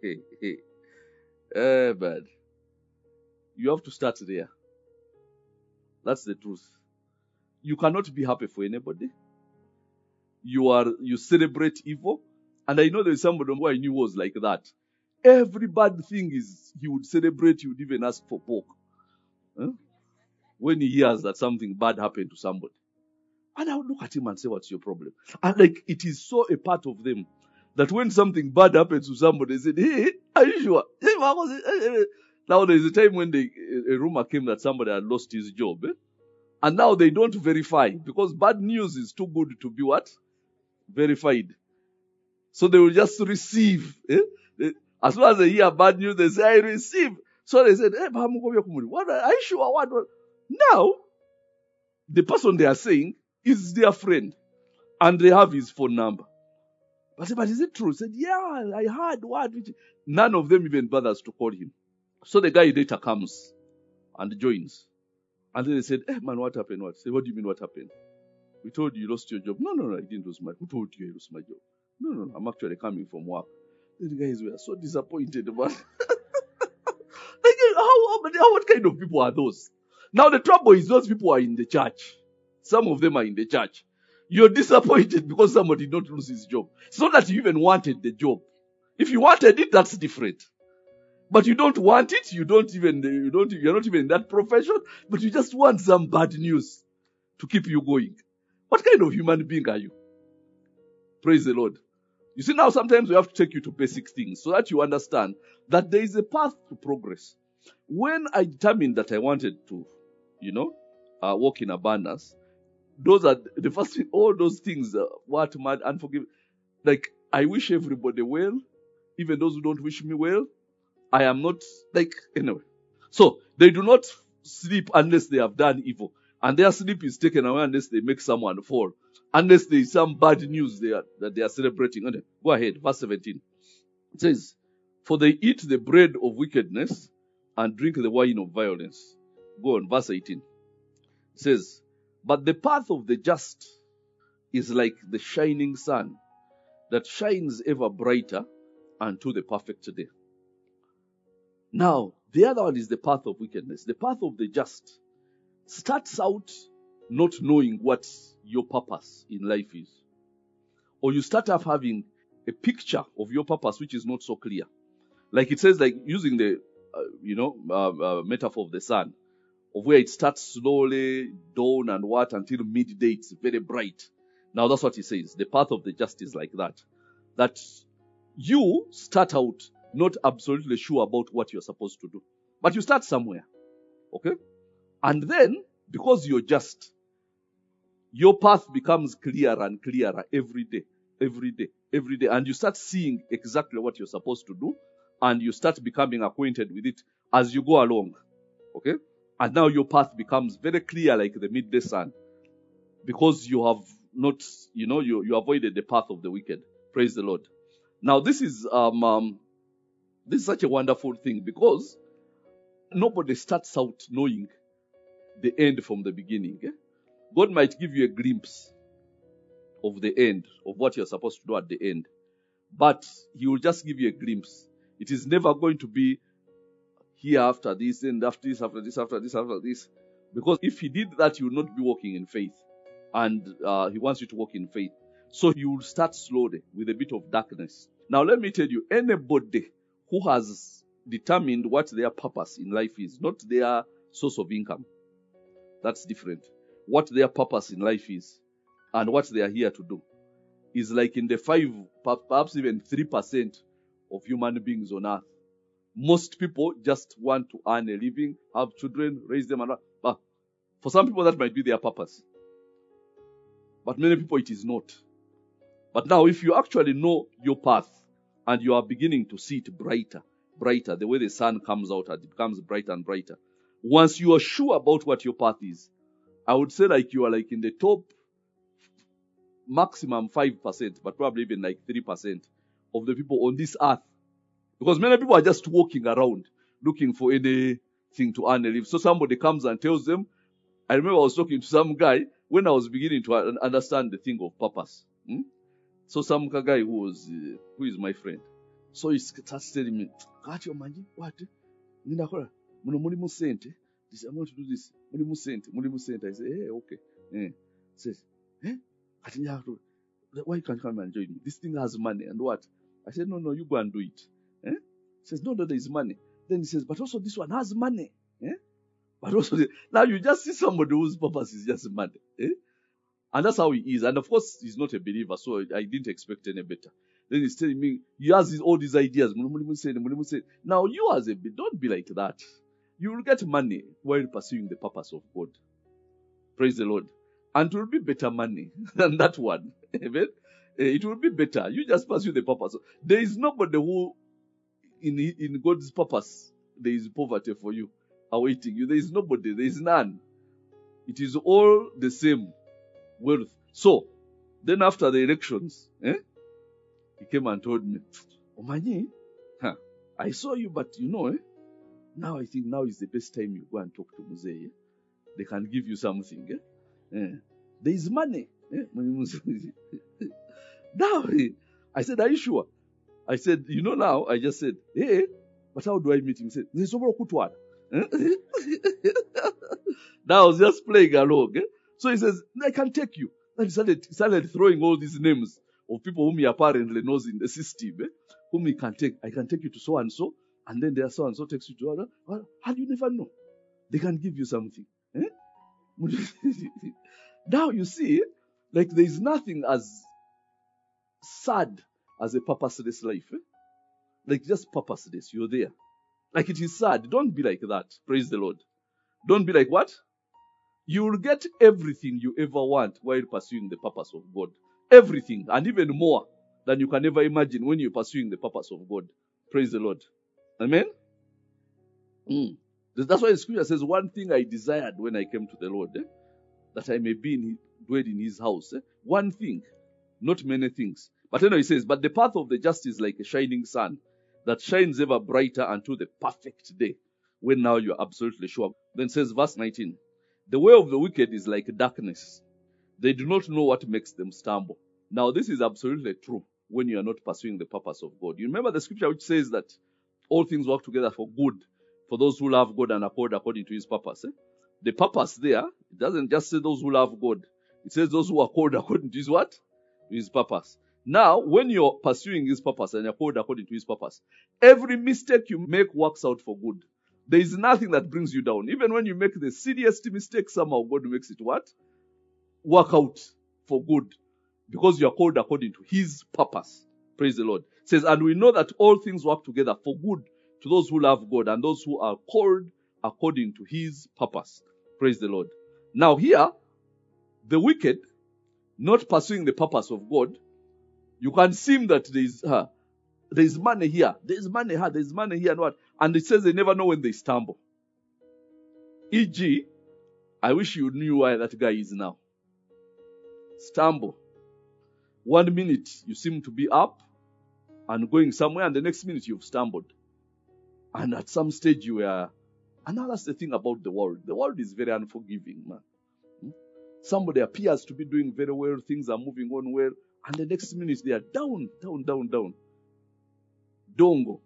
You have to start there. That's the truth. You cannot be happy for anybody. You celebrate evil. And I know there's somebody who I knew was like that. Every bad thing he would celebrate, he would even ask for pork. When he hears that something bad happened to somebody. And I would look at him and say, what's your problem? And it is so a part of them that when something bad happens to somebody, they say, hey, are you sure? Now there's a time when a rumor came that somebody had lost his job. And now they don't verify because bad news is too good to be what? Verified. So they will just receive. As soon as they hear bad news, they say, I receive. So they said, hey, what are you sure? What? Now, the person they are saying is their friend. And they have his phone number. But is it true? He said, yeah, I heard what. None of them even bothers to call him. So the guy later comes and joins. And then they said, hey man, what happened? What? Say, what do you mean what happened? We told you lost your job. No, I didn't lose my job. Who told you I lost my job? No, I'm actually coming from work. The guys were so disappointed about what kind of people are those? Now the trouble is those people are in the church. Some of them are in the church. You're disappointed because somebody did not lose his job. It's not that you even wanted the job. If you wanted it, that's different. But you don't want it, you're not even in that profession, but you just want some bad news to keep you going. What kind of human being are you? Praise the Lord. You see, now sometimes we have to take you to basic things so that you understand that there is a path to progress. When I determined that I wanted to, walk in abundance, those are the first thing, all those things, what, mad, unforgiving. Like, I wish everybody well, even those who don't wish me well. I am not, anyway. So, they do not sleep unless they have done evil. And their sleep is taken away unless they make someone fall. Unless there is some bad news that they are celebrating. Okay, go ahead, verse 17. It says, for they eat the bread of wickedness and drink the wine of violence. Go on, verse 18. It says, but the path of the just is like the shining sun that shines ever brighter unto the perfect day. Now, the other one is the path of wickedness. The path of the just starts out not knowing what your purpose in life is. Or you start off having a picture of your purpose which is not so clear. Like it says, like using the, metaphor of the sun, of where it starts slowly, dawn and what, until midday, it's very bright. Now that's what he says. The path of the just is like that. That you start out not absolutely sure about what you're supposed to do. But you start somewhere. Okay? And then, because you're just, your path becomes clearer and clearer every day. And you start seeing exactly what you're supposed to do. And you start becoming acquainted with it as you go along. Okay? And now your path becomes very clear like the midday sun. Because you have not, you avoided the path of the wicked. Praise the Lord. Now this is such a wonderful thing because nobody starts out knowing the end from the beginning. Eh? God might give you a glimpse of the end, of what you're supposed to do at the end. But He will just give you a glimpse. It is never going to be here after this, and after this, after this, after this, after this. Because if He did that, you will not be walking in faith. And He wants you to walk in faith. So you will start slowly with a bit of darkness. Now let me tell you, anybody who has determined what their purpose in life is, not their source of income, that's different. What their purpose in life is and what they are here to do is like in the 5, perhaps even 3% of human beings on earth. Most people just want to earn a living, have children, raise them. But for some people that might be their purpose. But many people it is not. But now if you actually know your path and you are beginning to see it brighter, the way the sun comes out and it becomes brighter and brighter. Once you are sure about what your path is, I would say like you are like in the top maximum 5%, but probably even like 3% of the people on this earth. Because many people are just walking around looking for anything to earn a living. So somebody comes and tells them, I remember I was talking to some guy when I was beginning to understand the thing of purpose. So some guy who is my friend. So he starts telling me, what? I'm going to do this. I say, hey, okay. He says, why you can't come and join me? This thing has money and what? I said, no, you go and do it. He says, no, there is money. Then he says, but also this one has money. But also, now you just see somebody whose purpose is just money. And that's how he is. And of course, he's not a believer, so I didn't expect any better. Then he's telling me, he has all these ideas. Now you don't be like that. You will get money while pursuing the purpose of God. Praise the Lord. And it will be better money than that one. Amen. It will be better. You just pursue the purpose. There is nobody who, in God's purpose, there is poverty for you, awaiting you. There is nobody. There is none. It is all the same wealth. So, then after the elections, he came and told me, Omanyi, I saw you, but now I think now is the best time you go and talk to Muzee. They can give you something. There is money. Now, I said, are you sure? I said, now, I just said, hey, but how do I meet him? He said, there's over Kutwara. Now I was just playing along. So he says, I can take you. And he started throwing all these names of people whom he apparently knows in the system, whom he can take. I can take you to so and so, and then there so and so takes you to other. Well, how do you never know? They can give you something. Now you see, like there is nothing as sad as a purposeless life. Like just purposeless, you're there. Like it is sad. Don't be like that. Praise the Lord. Don't be like what? You will get everything you ever want while pursuing the purpose of God. Everything, and even more than you can ever imagine when you're pursuing the purpose of God. Praise the Lord. Amen? That's why the scripture says, one thing I desired when I came to the Lord, that I may dwell in his house. One thing, not many things. But anyway, he says, but the path of the just is like a shining sun that shines ever brighter unto the perfect day, when now you are absolutely sure. Then says verse 19, the way of the wicked is like darkness. They do not know what makes them stumble. Now this is absolutely true when you are not pursuing the purpose of God. You remember the scripture which says that all things work together for good for those who love God and accord according to his purpose. The purpose there, it doesn't just say those who love God. It says those who accord according to his what? To his purpose. Now, when you're pursuing his purpose and accord according to his purpose, every mistake you make works out for good. There is nothing that brings you down. Even when you make the silliest mistake, somehow God makes it what? Work out for good. Because you are called according to his purpose. Praise the Lord. It says, and we know that all things work together for good to those who love God and those who are called according to his purpose. Praise the Lord. Now here, the wicked, not pursuing the purpose of God, you can see that there is money here, there is money here, there is money here, and what? And it says they never know when they stumble. E.g., I wish you knew where that guy is now. Stumble. 1 minute you seem to be up and going somewhere, and the next minute you've stumbled. And at some stage you were. And now that's the thing about the world. The world is very unforgiving, man. Somebody appears to be doing very well, things are moving on well, and the next minute they are down. Dongo.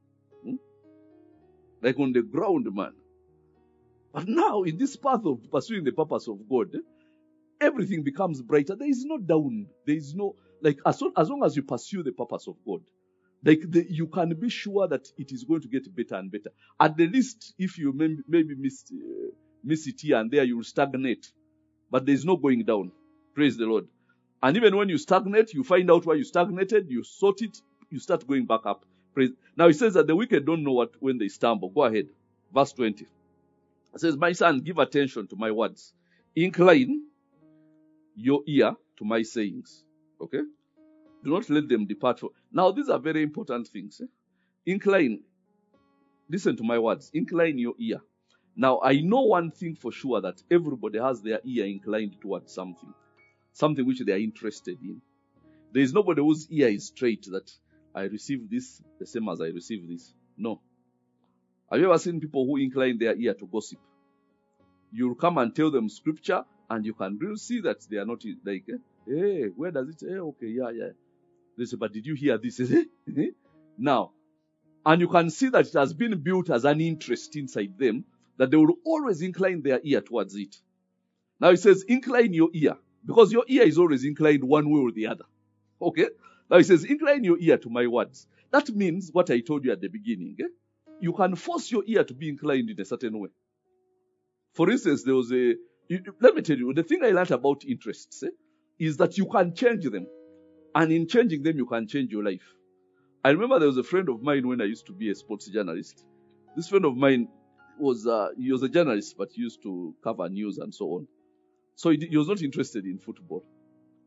Like on the ground, man. But now, in this path of pursuing the purpose of God, everything becomes brighter. There is no down. There is no, like, as long as you pursue the purpose of God, like, you can be sure that it is going to get better and better. At the least, if you maybe miss it here and there, you will stagnate. But there is no going down. Praise the Lord. And even when you stagnate, you find out why you stagnated, you sort it, you start going back up. Praise. Now it says that the wicked don't know when they stumble. Go ahead. Verse 20. It says, my son, give attention to my words. Incline your ear to my sayings. Okay? Do not let them depart from. Now these are very important things. Incline. Listen to my words. Incline your ear. Now I know one thing for sure, that everybody has their ear inclined towards something. Something which they are interested in. There is nobody whose ear is straight, that I receive this the same as I receive this. No. Have you ever seen people who incline their ear to gossip? You'll come and tell them scripture, and you can really see that they are not like, hey, where does it say? Okay, yeah. They say, but did you hear this? Now, and you can see that it has been built as an interest inside them, that they will always incline their ear towards it. Now it says, incline your ear, because your ear is always inclined one way or the other. Okay? Now it says, incline your ear to my words. That means what I told you at the beginning. You can force your ear to be inclined in a certain way. For instance, there was let me tell you, the thing I learned about interests is that you can change them. And in changing them, you can change your life. I remember there was a friend of mine when I used to be a sports journalist. This friend of mine was a journalist, but he used to cover news and so on. So he was not interested in football.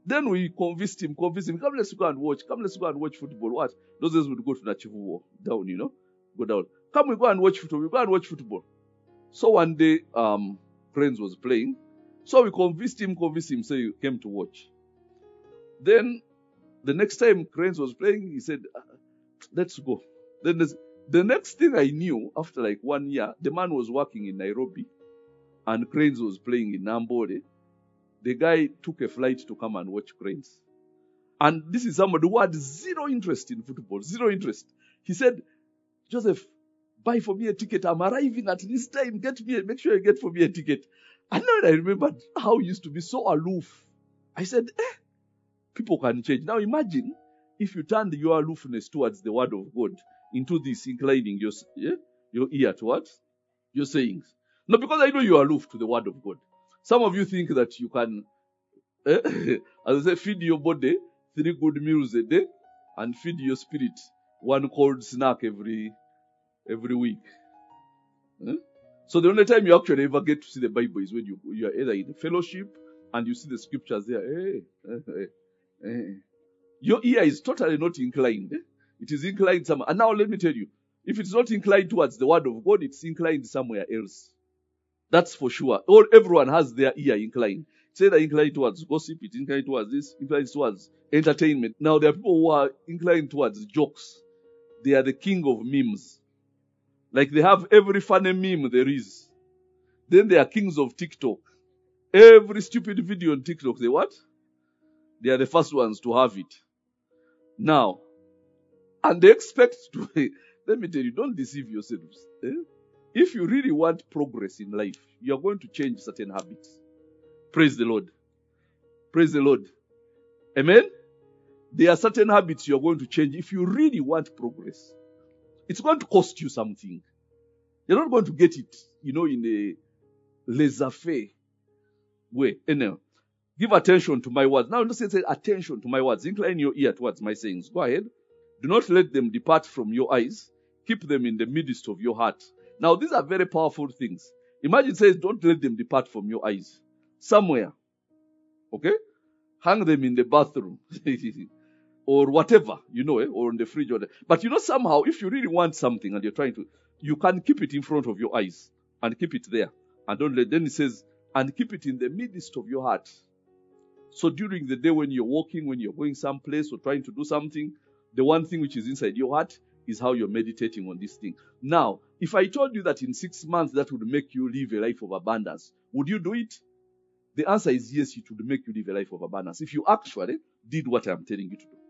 Then we convinced him, come, let's go and watch. Come, let's go and watch football. What? Those days would go to Nachivu down, go down. Come, we go and watch football. We go and watch football. So one day, Cranes was playing. So we convinced him, so he came to watch. Then, the next time Cranes was playing, he said, let's go. Then the next thing I knew, after like 1 year, the man was working in Nairobi and Cranes was playing in Nambole. The guy took a flight to come and watch Cranes. And this is somebody who had zero interest in football, zero interest. He said, Joseph, buy for me a ticket. I'm arriving at this time. Make sure you get for me a ticket. And then I remembered how he used to be so aloof. I said, people can change. Now imagine if you turned your aloofness towards the word of God into this, inclining your ear towards your sayings. No, because I know you are aloof to the word of God. Some of you think that you can, as I say, feed your body 3 good meals a day and feed your spirit 1 cold snack every week. So the only time you actually ever get to see the Bible is when you are either in fellowship and you see the scriptures there. Your ear is totally not inclined. It is inclined somewhere. And now let me tell you, if it's not inclined towards the word of God, it's inclined somewhere else. That's for sure. Everyone has their ear inclined. It's either inclined towards gossip, it's inclined towards this, inclined towards entertainment. Now there are people who are inclined towards jokes. They are the king of memes. Like they have every funny meme there is. Then they are kings of TikTok. Every stupid video on TikTok, they what? They are the first ones to have it. Now, and they expect to, let me tell you, don't deceive yourselves. If you really want progress in life, you are going to change certain habits. Praise the Lord. Praise the Lord. Amen? There are certain habits you are going to change if you really want progress. It's going to cost you something. You're not going to get it, in a laissez-faire way. Anyway, give attention to my words. Now, let's say attention to my words. Incline your ear towards my sayings. Go ahead. Do not let them depart from your eyes. Keep them in the midst of your heart. Now, these are very powerful things. Imagine it says, don't let them depart from your eyes. Somewhere. Okay? Hang them in the bathroom. Or whatever, or on the fridge. But somehow, if you really want something and you're trying to, you can keep it in front of your eyes and keep it there. And don't let, then it says, and keep it in the midst of your heart. So during the day when you're walking, when you're going someplace or trying to do something, the one thing which is inside your heart is how you're meditating on this thing. Now, if I told you that in 6 months that would make you live a life of abundance, would you do it? The answer is yes, it would make you live a life of abundance. If you actually did what I'm telling you to do.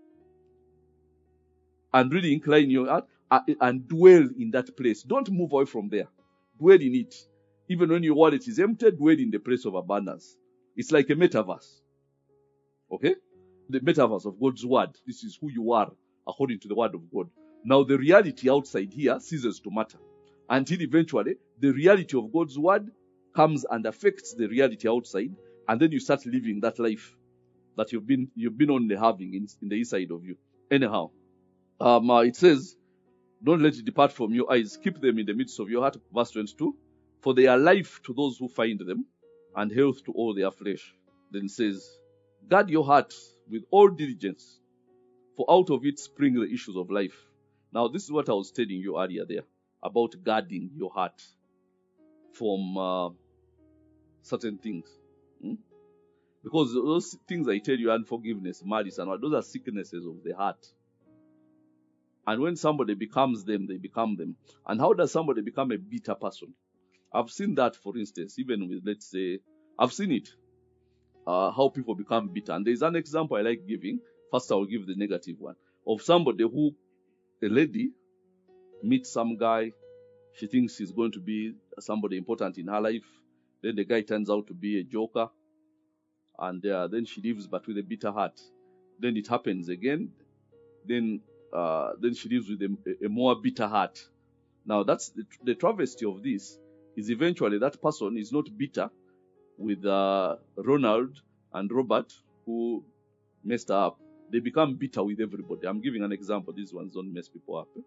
And really incline your heart and dwell in that place. Don't move away from there. Dwell in it. Even when your wallet is empty, dwell in the place of abundance. It's like a metaverse. Okay? The metaverse of God's word. This is who you are according to the word of God. Now the reality outside here ceases to matter. Until eventually the reality of God's word comes and affects the reality outside, and then you start living that life that you've been only having in the inside of you. Anyhow, it says, don't let it depart from your eyes. Keep them in the midst of your heart. Verse 22. For they are life to those who find them, and health to all their flesh. Then it says, guard your heart with all diligence, for out of it spring the issues of life. Now, this is what I was telling you earlier there, about guarding your heart from certain things. Because those things I tell you, unforgiveness, malice, and all, those are sicknesses of the heart. And when somebody becomes them, they become them. And how does somebody become a bitter person? I've seen that, for instance, even with, let's say, I've seen it, how people become bitter. And there's an example I like giving. First, I'll give the negative one. Of somebody who, a lady, meets some guy. She thinks he's going to be somebody important in her life. Then the guy turns out to be a joker. And then she lives but with a bitter heart. Then it happens again. Then she lives with a more bitter heart. Now that's the travesty of this, is eventually that person is not bitter with Ronald and Robert who messed up. They become bitter with everybody. I'm giving an example. These ones don't mess people up.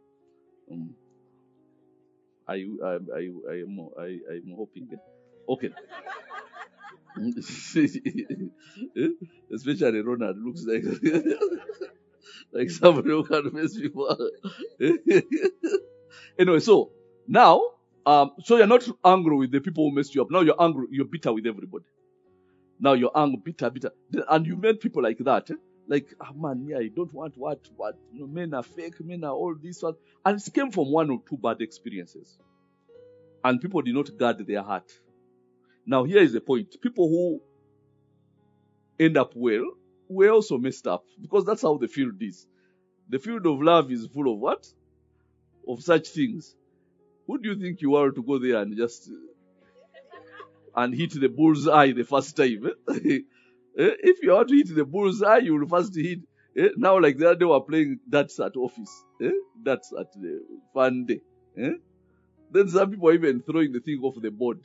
I'm hoping. Okay. Especially Ronald looks like like somebody who can mess people up. Anyway, so now, so you're not angry with the people who messed you up. Now you're angry, you're bitter with everybody. Now you're angry, bitter. And you met people like that. Like, man, me, I don't want what, men are fake, men are all this one. And it came from one or two bad experiences. And people did not guard their heart. Now here is the point. People who end up well, we're also messed up. Because that's how the field is. The field of love is full of what? Of such things. Who do you think you are to go there and just and hit the bull's eye the first time? If you want to hit the bull's eye, you will first hit. Now, like the other day, we were playing darts at office. Darts at the fun day. Then some people are even throwing the thing off the board.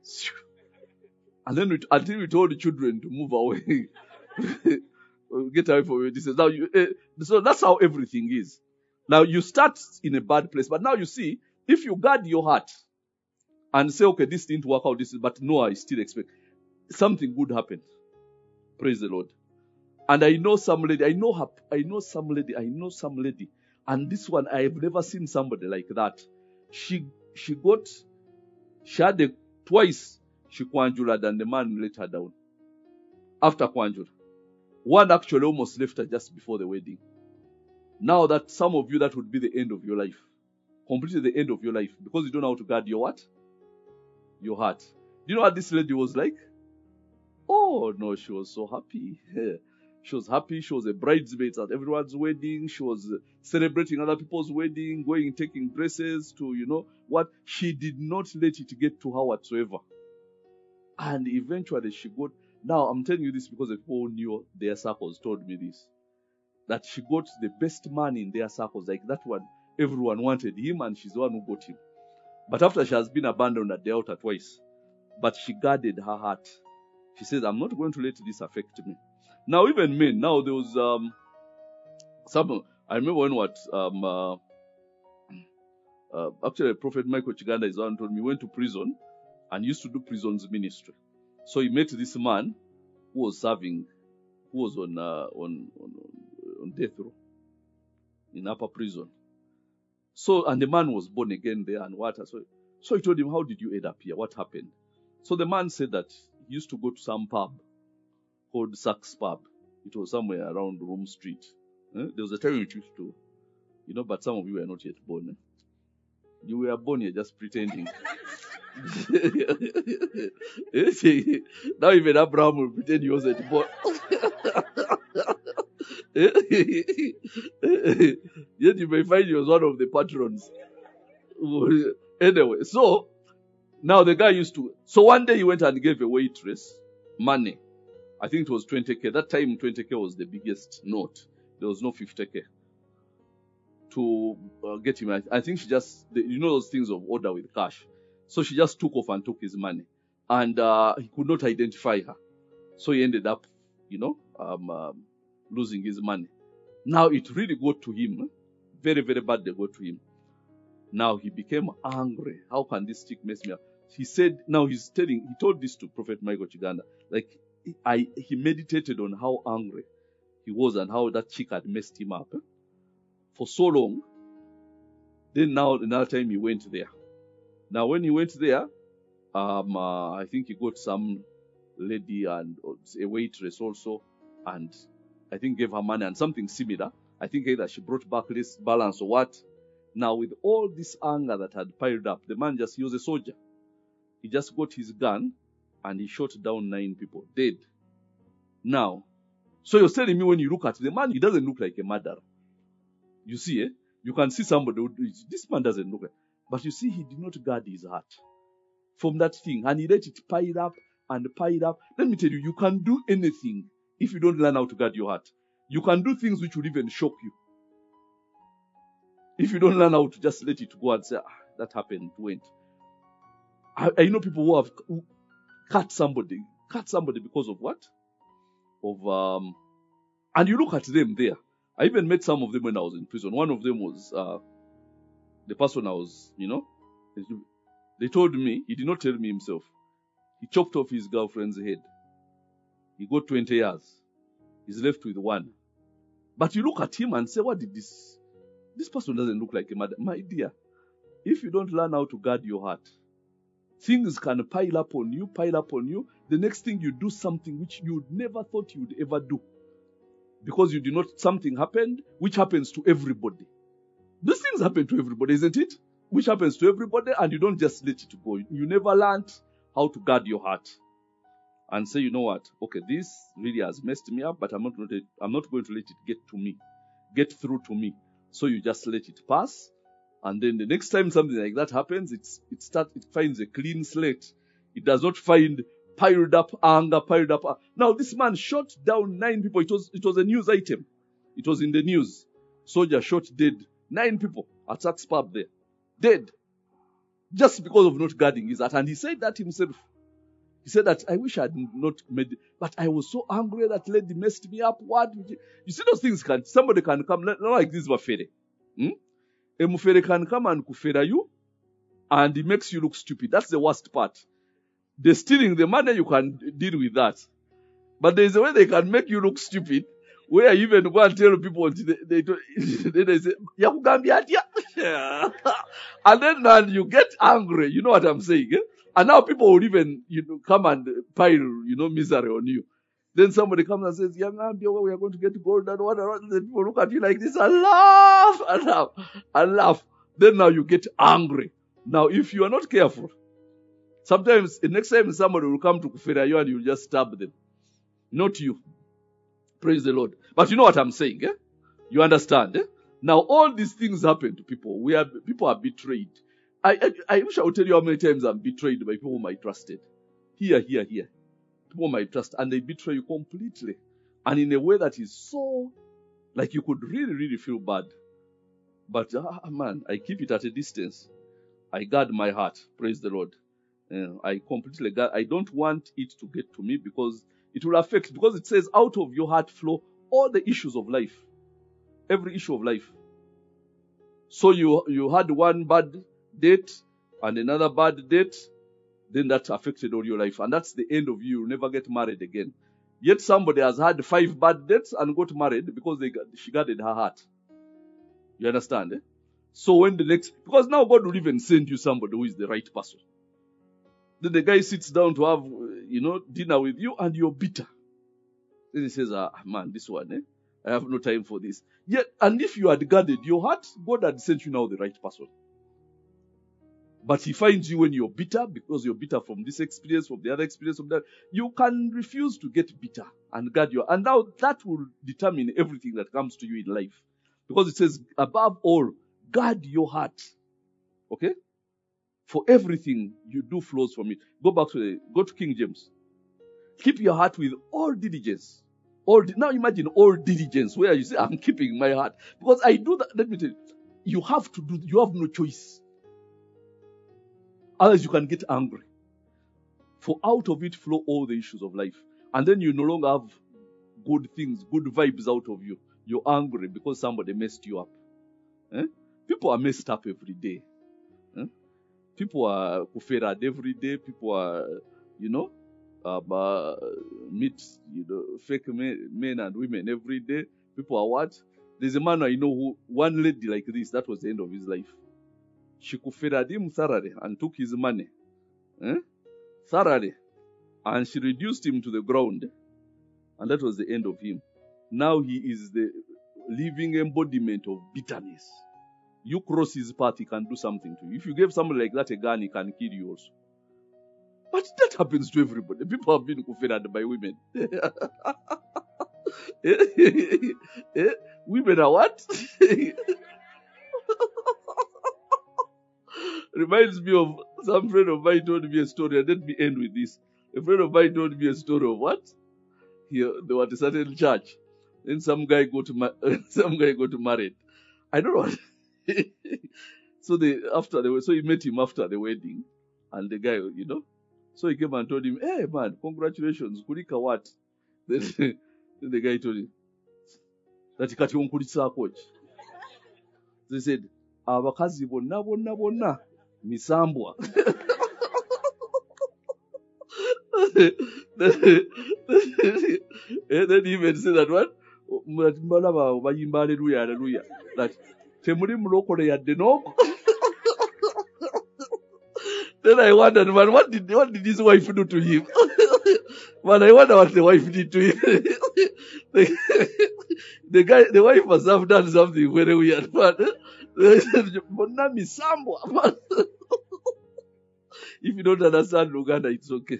And then until we told the children to move away. Get away from your distance. Now, so that's how everything is. Now, you start in a bad place. But now you see, if you guard your heart and say, okay, this didn't work out, but no, I still expect something good happened. Praise the Lord. And I know some lady, I know some lady. And this one, I have never seen somebody like that. She had twice, she kwanjulaed and the man let her down. After kwanjula. One actually almost left her just before the wedding. Now that some of you, that would be the end of your life. Completely the end of your life. Because you don't know how to guard your what? Your heart. Do you know what this lady was like? Oh, no, she was so happy. She was happy. She was a bridesmaid at everyone's wedding. She was celebrating other people's wedding, going, taking dresses to, what? She did not let it get to her whatsoever. And eventually she got, now I'm telling you this because the people who knew their circles told me this, that she got the best man in their circles. Like that one, everyone wanted him and she's the one who got him. But after she has been abandoned at the altar twice, but she guarded her heart. She said, I'm not going to let this affect me. Now, even men, now there was I remember when actually Prophet Michael Chiganda is the one who told me, he went to prison and used to do prison's ministry. So he met this man who was serving, who was on death row in upper prison. So, and the man was born again there and what. So he told him, how did you end up here? What happened? So the man said that he used to go to some pub called Saks Pub. It was somewhere around Rome Street. There was a time it used to, but some of you were not yet born. You were born, you're just pretending. Now even Abraham will pretend he wasn't born. Yet you may find he was one of the patrons. Anyway, so now the guy so one day he went and gave a waitress money. I think it was 20K. That time 20K was the biggest note. There was no 50K. To get him, I think she just, those things of order with cash. So she just took off and took his money. And he could not identify her. So he ended up, losing his money. Now it really got to him. Very, very bad they got to him. Now he became angry. How can this chick mess me up? He said, he told this to Prophet Michael Chiganda. Like, he meditated on how angry he was and how that chick had messed him up for so long. Then now another time he went there. Now when he went there, I think he got some lady and a waitress also, and I think gave her money and something similar. I think either she brought back this balance or what. Now with all this anger that had piled up, the man he was a soldier. He just got his gun and he shot down 9 people, dead. Now, so you're telling me when you look at the man, he doesn't look like a murderer. You see, you can see somebody who, this man doesn't look like, but you see, he did not guard his heart from that thing, and he let it pile up and pile up. Let me tell you, you can do anything if you don't learn how to guard your heart. You can do things which will even shock you. If you don't learn how to just let it go and say, that happened, went. I know people who cut somebody because of what? And you look at them there. I even met some of them when I was in prison. One of them was the person I was, they told me, he did not tell me himself. He chopped off his girlfriend's head He got 20 years. He's left with 1. But you look at him and say, what did this person doesn't look like a mother. My dear, if you don't learn how to guard your heart, things can pile up on you. The next thing you do something which you never thought you'd ever do. Because you did not, something happened, which happens to everybody. These things happen to everybody, isn't it? Which happens to everybody, and you don't just let it go. You never learned how to guard your heart. And say, you know what? Okay, this really has messed me up, but I'm not going to let it get through to me. So you just let it pass. And then the next time something like that happens, it finds a clean slate. It does not find piled up anger. Now this man shot down 9 people. It was a news item. It was in the news. Soldier shot dead 9 people at Saks pub there. Dead. Just because of not guarding his heart. And he said that himself. He said that, I wish I had not made it, but I was so angry that lady messed me up. What? You see those things somebody can come, not like this Mufere. A Mufere can come and kufera you, and he makes you look stupid. That's the worst part. They're stealing the money, you can deal with that. But there's a way they can make you look stupid, where you even go and tell people, they say, and then you get angry. You know what I'm saying? Eh? And now people will even, come and pile, misery on you. Then somebody comes and says, young Ambi, we are going to get gold and what. Then people look at you like this and laugh. Then now you get angry. Now, if you are not careful, sometimes, the next time somebody will come to kufera you and you'll just stab them. Not you. Praise the Lord. But you know what I'm saying, eh? You understand, eh? Now, all these things happen to people. People are betrayed. I wish I would tell you how many times I'm betrayed by people whom I trusted. Here. People whom I trust, and they betray you completely. And in a way that is so, like you could really, really feel bad. But, man, I keep it at a distance. I guard my heart. Praise the Lord. I completely guard. I don't want it to get to me because it will affect, because it says out of your heart flow all the issues of life. Every issue of life. So you had one bad date and another bad date, then that affected all your life. And that's the end of you. You'll never get married again. Yet somebody has had 5 bad dates and got married because she guarded her heart. You understand? Eh? So when because now God will even send you somebody who is the right person. Then the guy sits down to have, dinner with you and you're bitter. Then he says, man, this one, I have no time for this. Yet, and if you had guarded your heart, God had sent you now the right person. But he finds you when you're bitter, because you're bitter from this experience, from the other experience, from that. You can refuse to get bitter and guard and now that will determine everything that comes to you in life. Because it says, above all, guard your heart. Okay? For everything you do flows from it. Go to King James. Keep your heart with all diligence. Now imagine all diligence, where you say, I'm keeping my heart. Because I do that, let me tell you, you have no choice. Otherwise you can get angry. For out of it flow all the issues of life. And then you no longer have good things, good vibes out of you. You're angry because somebody messed you up. People are messed up every day. People are kuferad every day. People are, meet, fake men and women every day. People are what? There's a man I know one lady like this, that was the end of his life. She kuferad him thoroughly and took his money. Thoroughly. And she reduced him to the ground. And that was the end of him. Now he is the living embodiment of bitterness. You cross his path, he can do something to you. If you gave somebody like that a gun, he can kill you also. But that happens to everybody. People have been kuferad by women. Women are what? Reminds me of some friend of mine told me a story, and let me end with this. A friend of mine told me a story of what? Here, they were at a certain church. Then some guy got married. I don't know. So he met him after the wedding, and the guy, so he came and told him, hey man, congratulations, kulika what? Then the guy told him, that kati onkulitsako. They said, abakazi bonna misambwa. And then he even said that what? Hallelujah, hallelujah. That temuri mulokole yadde noko. Then I wondered, man, what did his wife do to him? Man, I wonder what the wife did to him. The wife must have done something very weird. Man. If you don't understand Luganda, it's okay.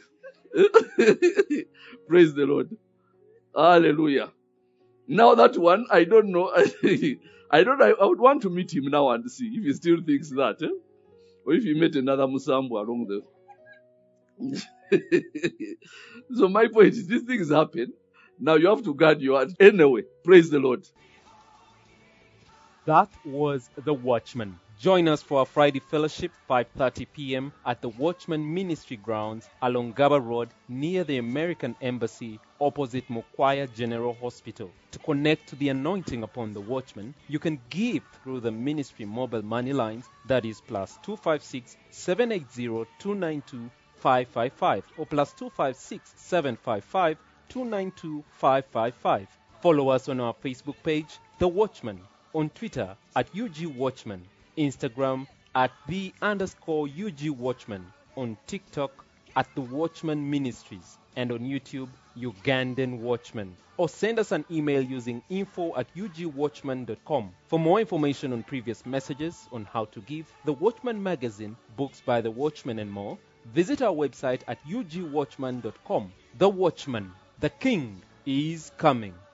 Praise the Lord. Hallelujah. Now that one, I don't know. I would want to meet him now and see if he still thinks that. Or if he met another Musambu along the... So my point is, these things happen. Now you have to guard your heart. Anyway, praise the Lord. That was The Watchman. Join us for our Friday fellowship, 5:30 p.m. at the Watchman Ministry grounds along Gaba Road near the American Embassy opposite Mokwaya General Hospital. To connect to the anointing upon the Watchman, you can give through the ministry mobile money lines, that is +256 780 292 555 or +256 755 292 555. Follow us on our Facebook page, The Watchman, on Twitter at UG Watchman, Instagram at @the_UG Watchman, on TikTok at The Watchman Ministries, and on YouTube, Ugandan Watchman. Or send us an email using info@ugwatchman.com. For more information on previous messages on how to give, The Watchman Magazine, books by The Watchman and more, visit our website at ugwatchman.com. The Watchman, the King is coming.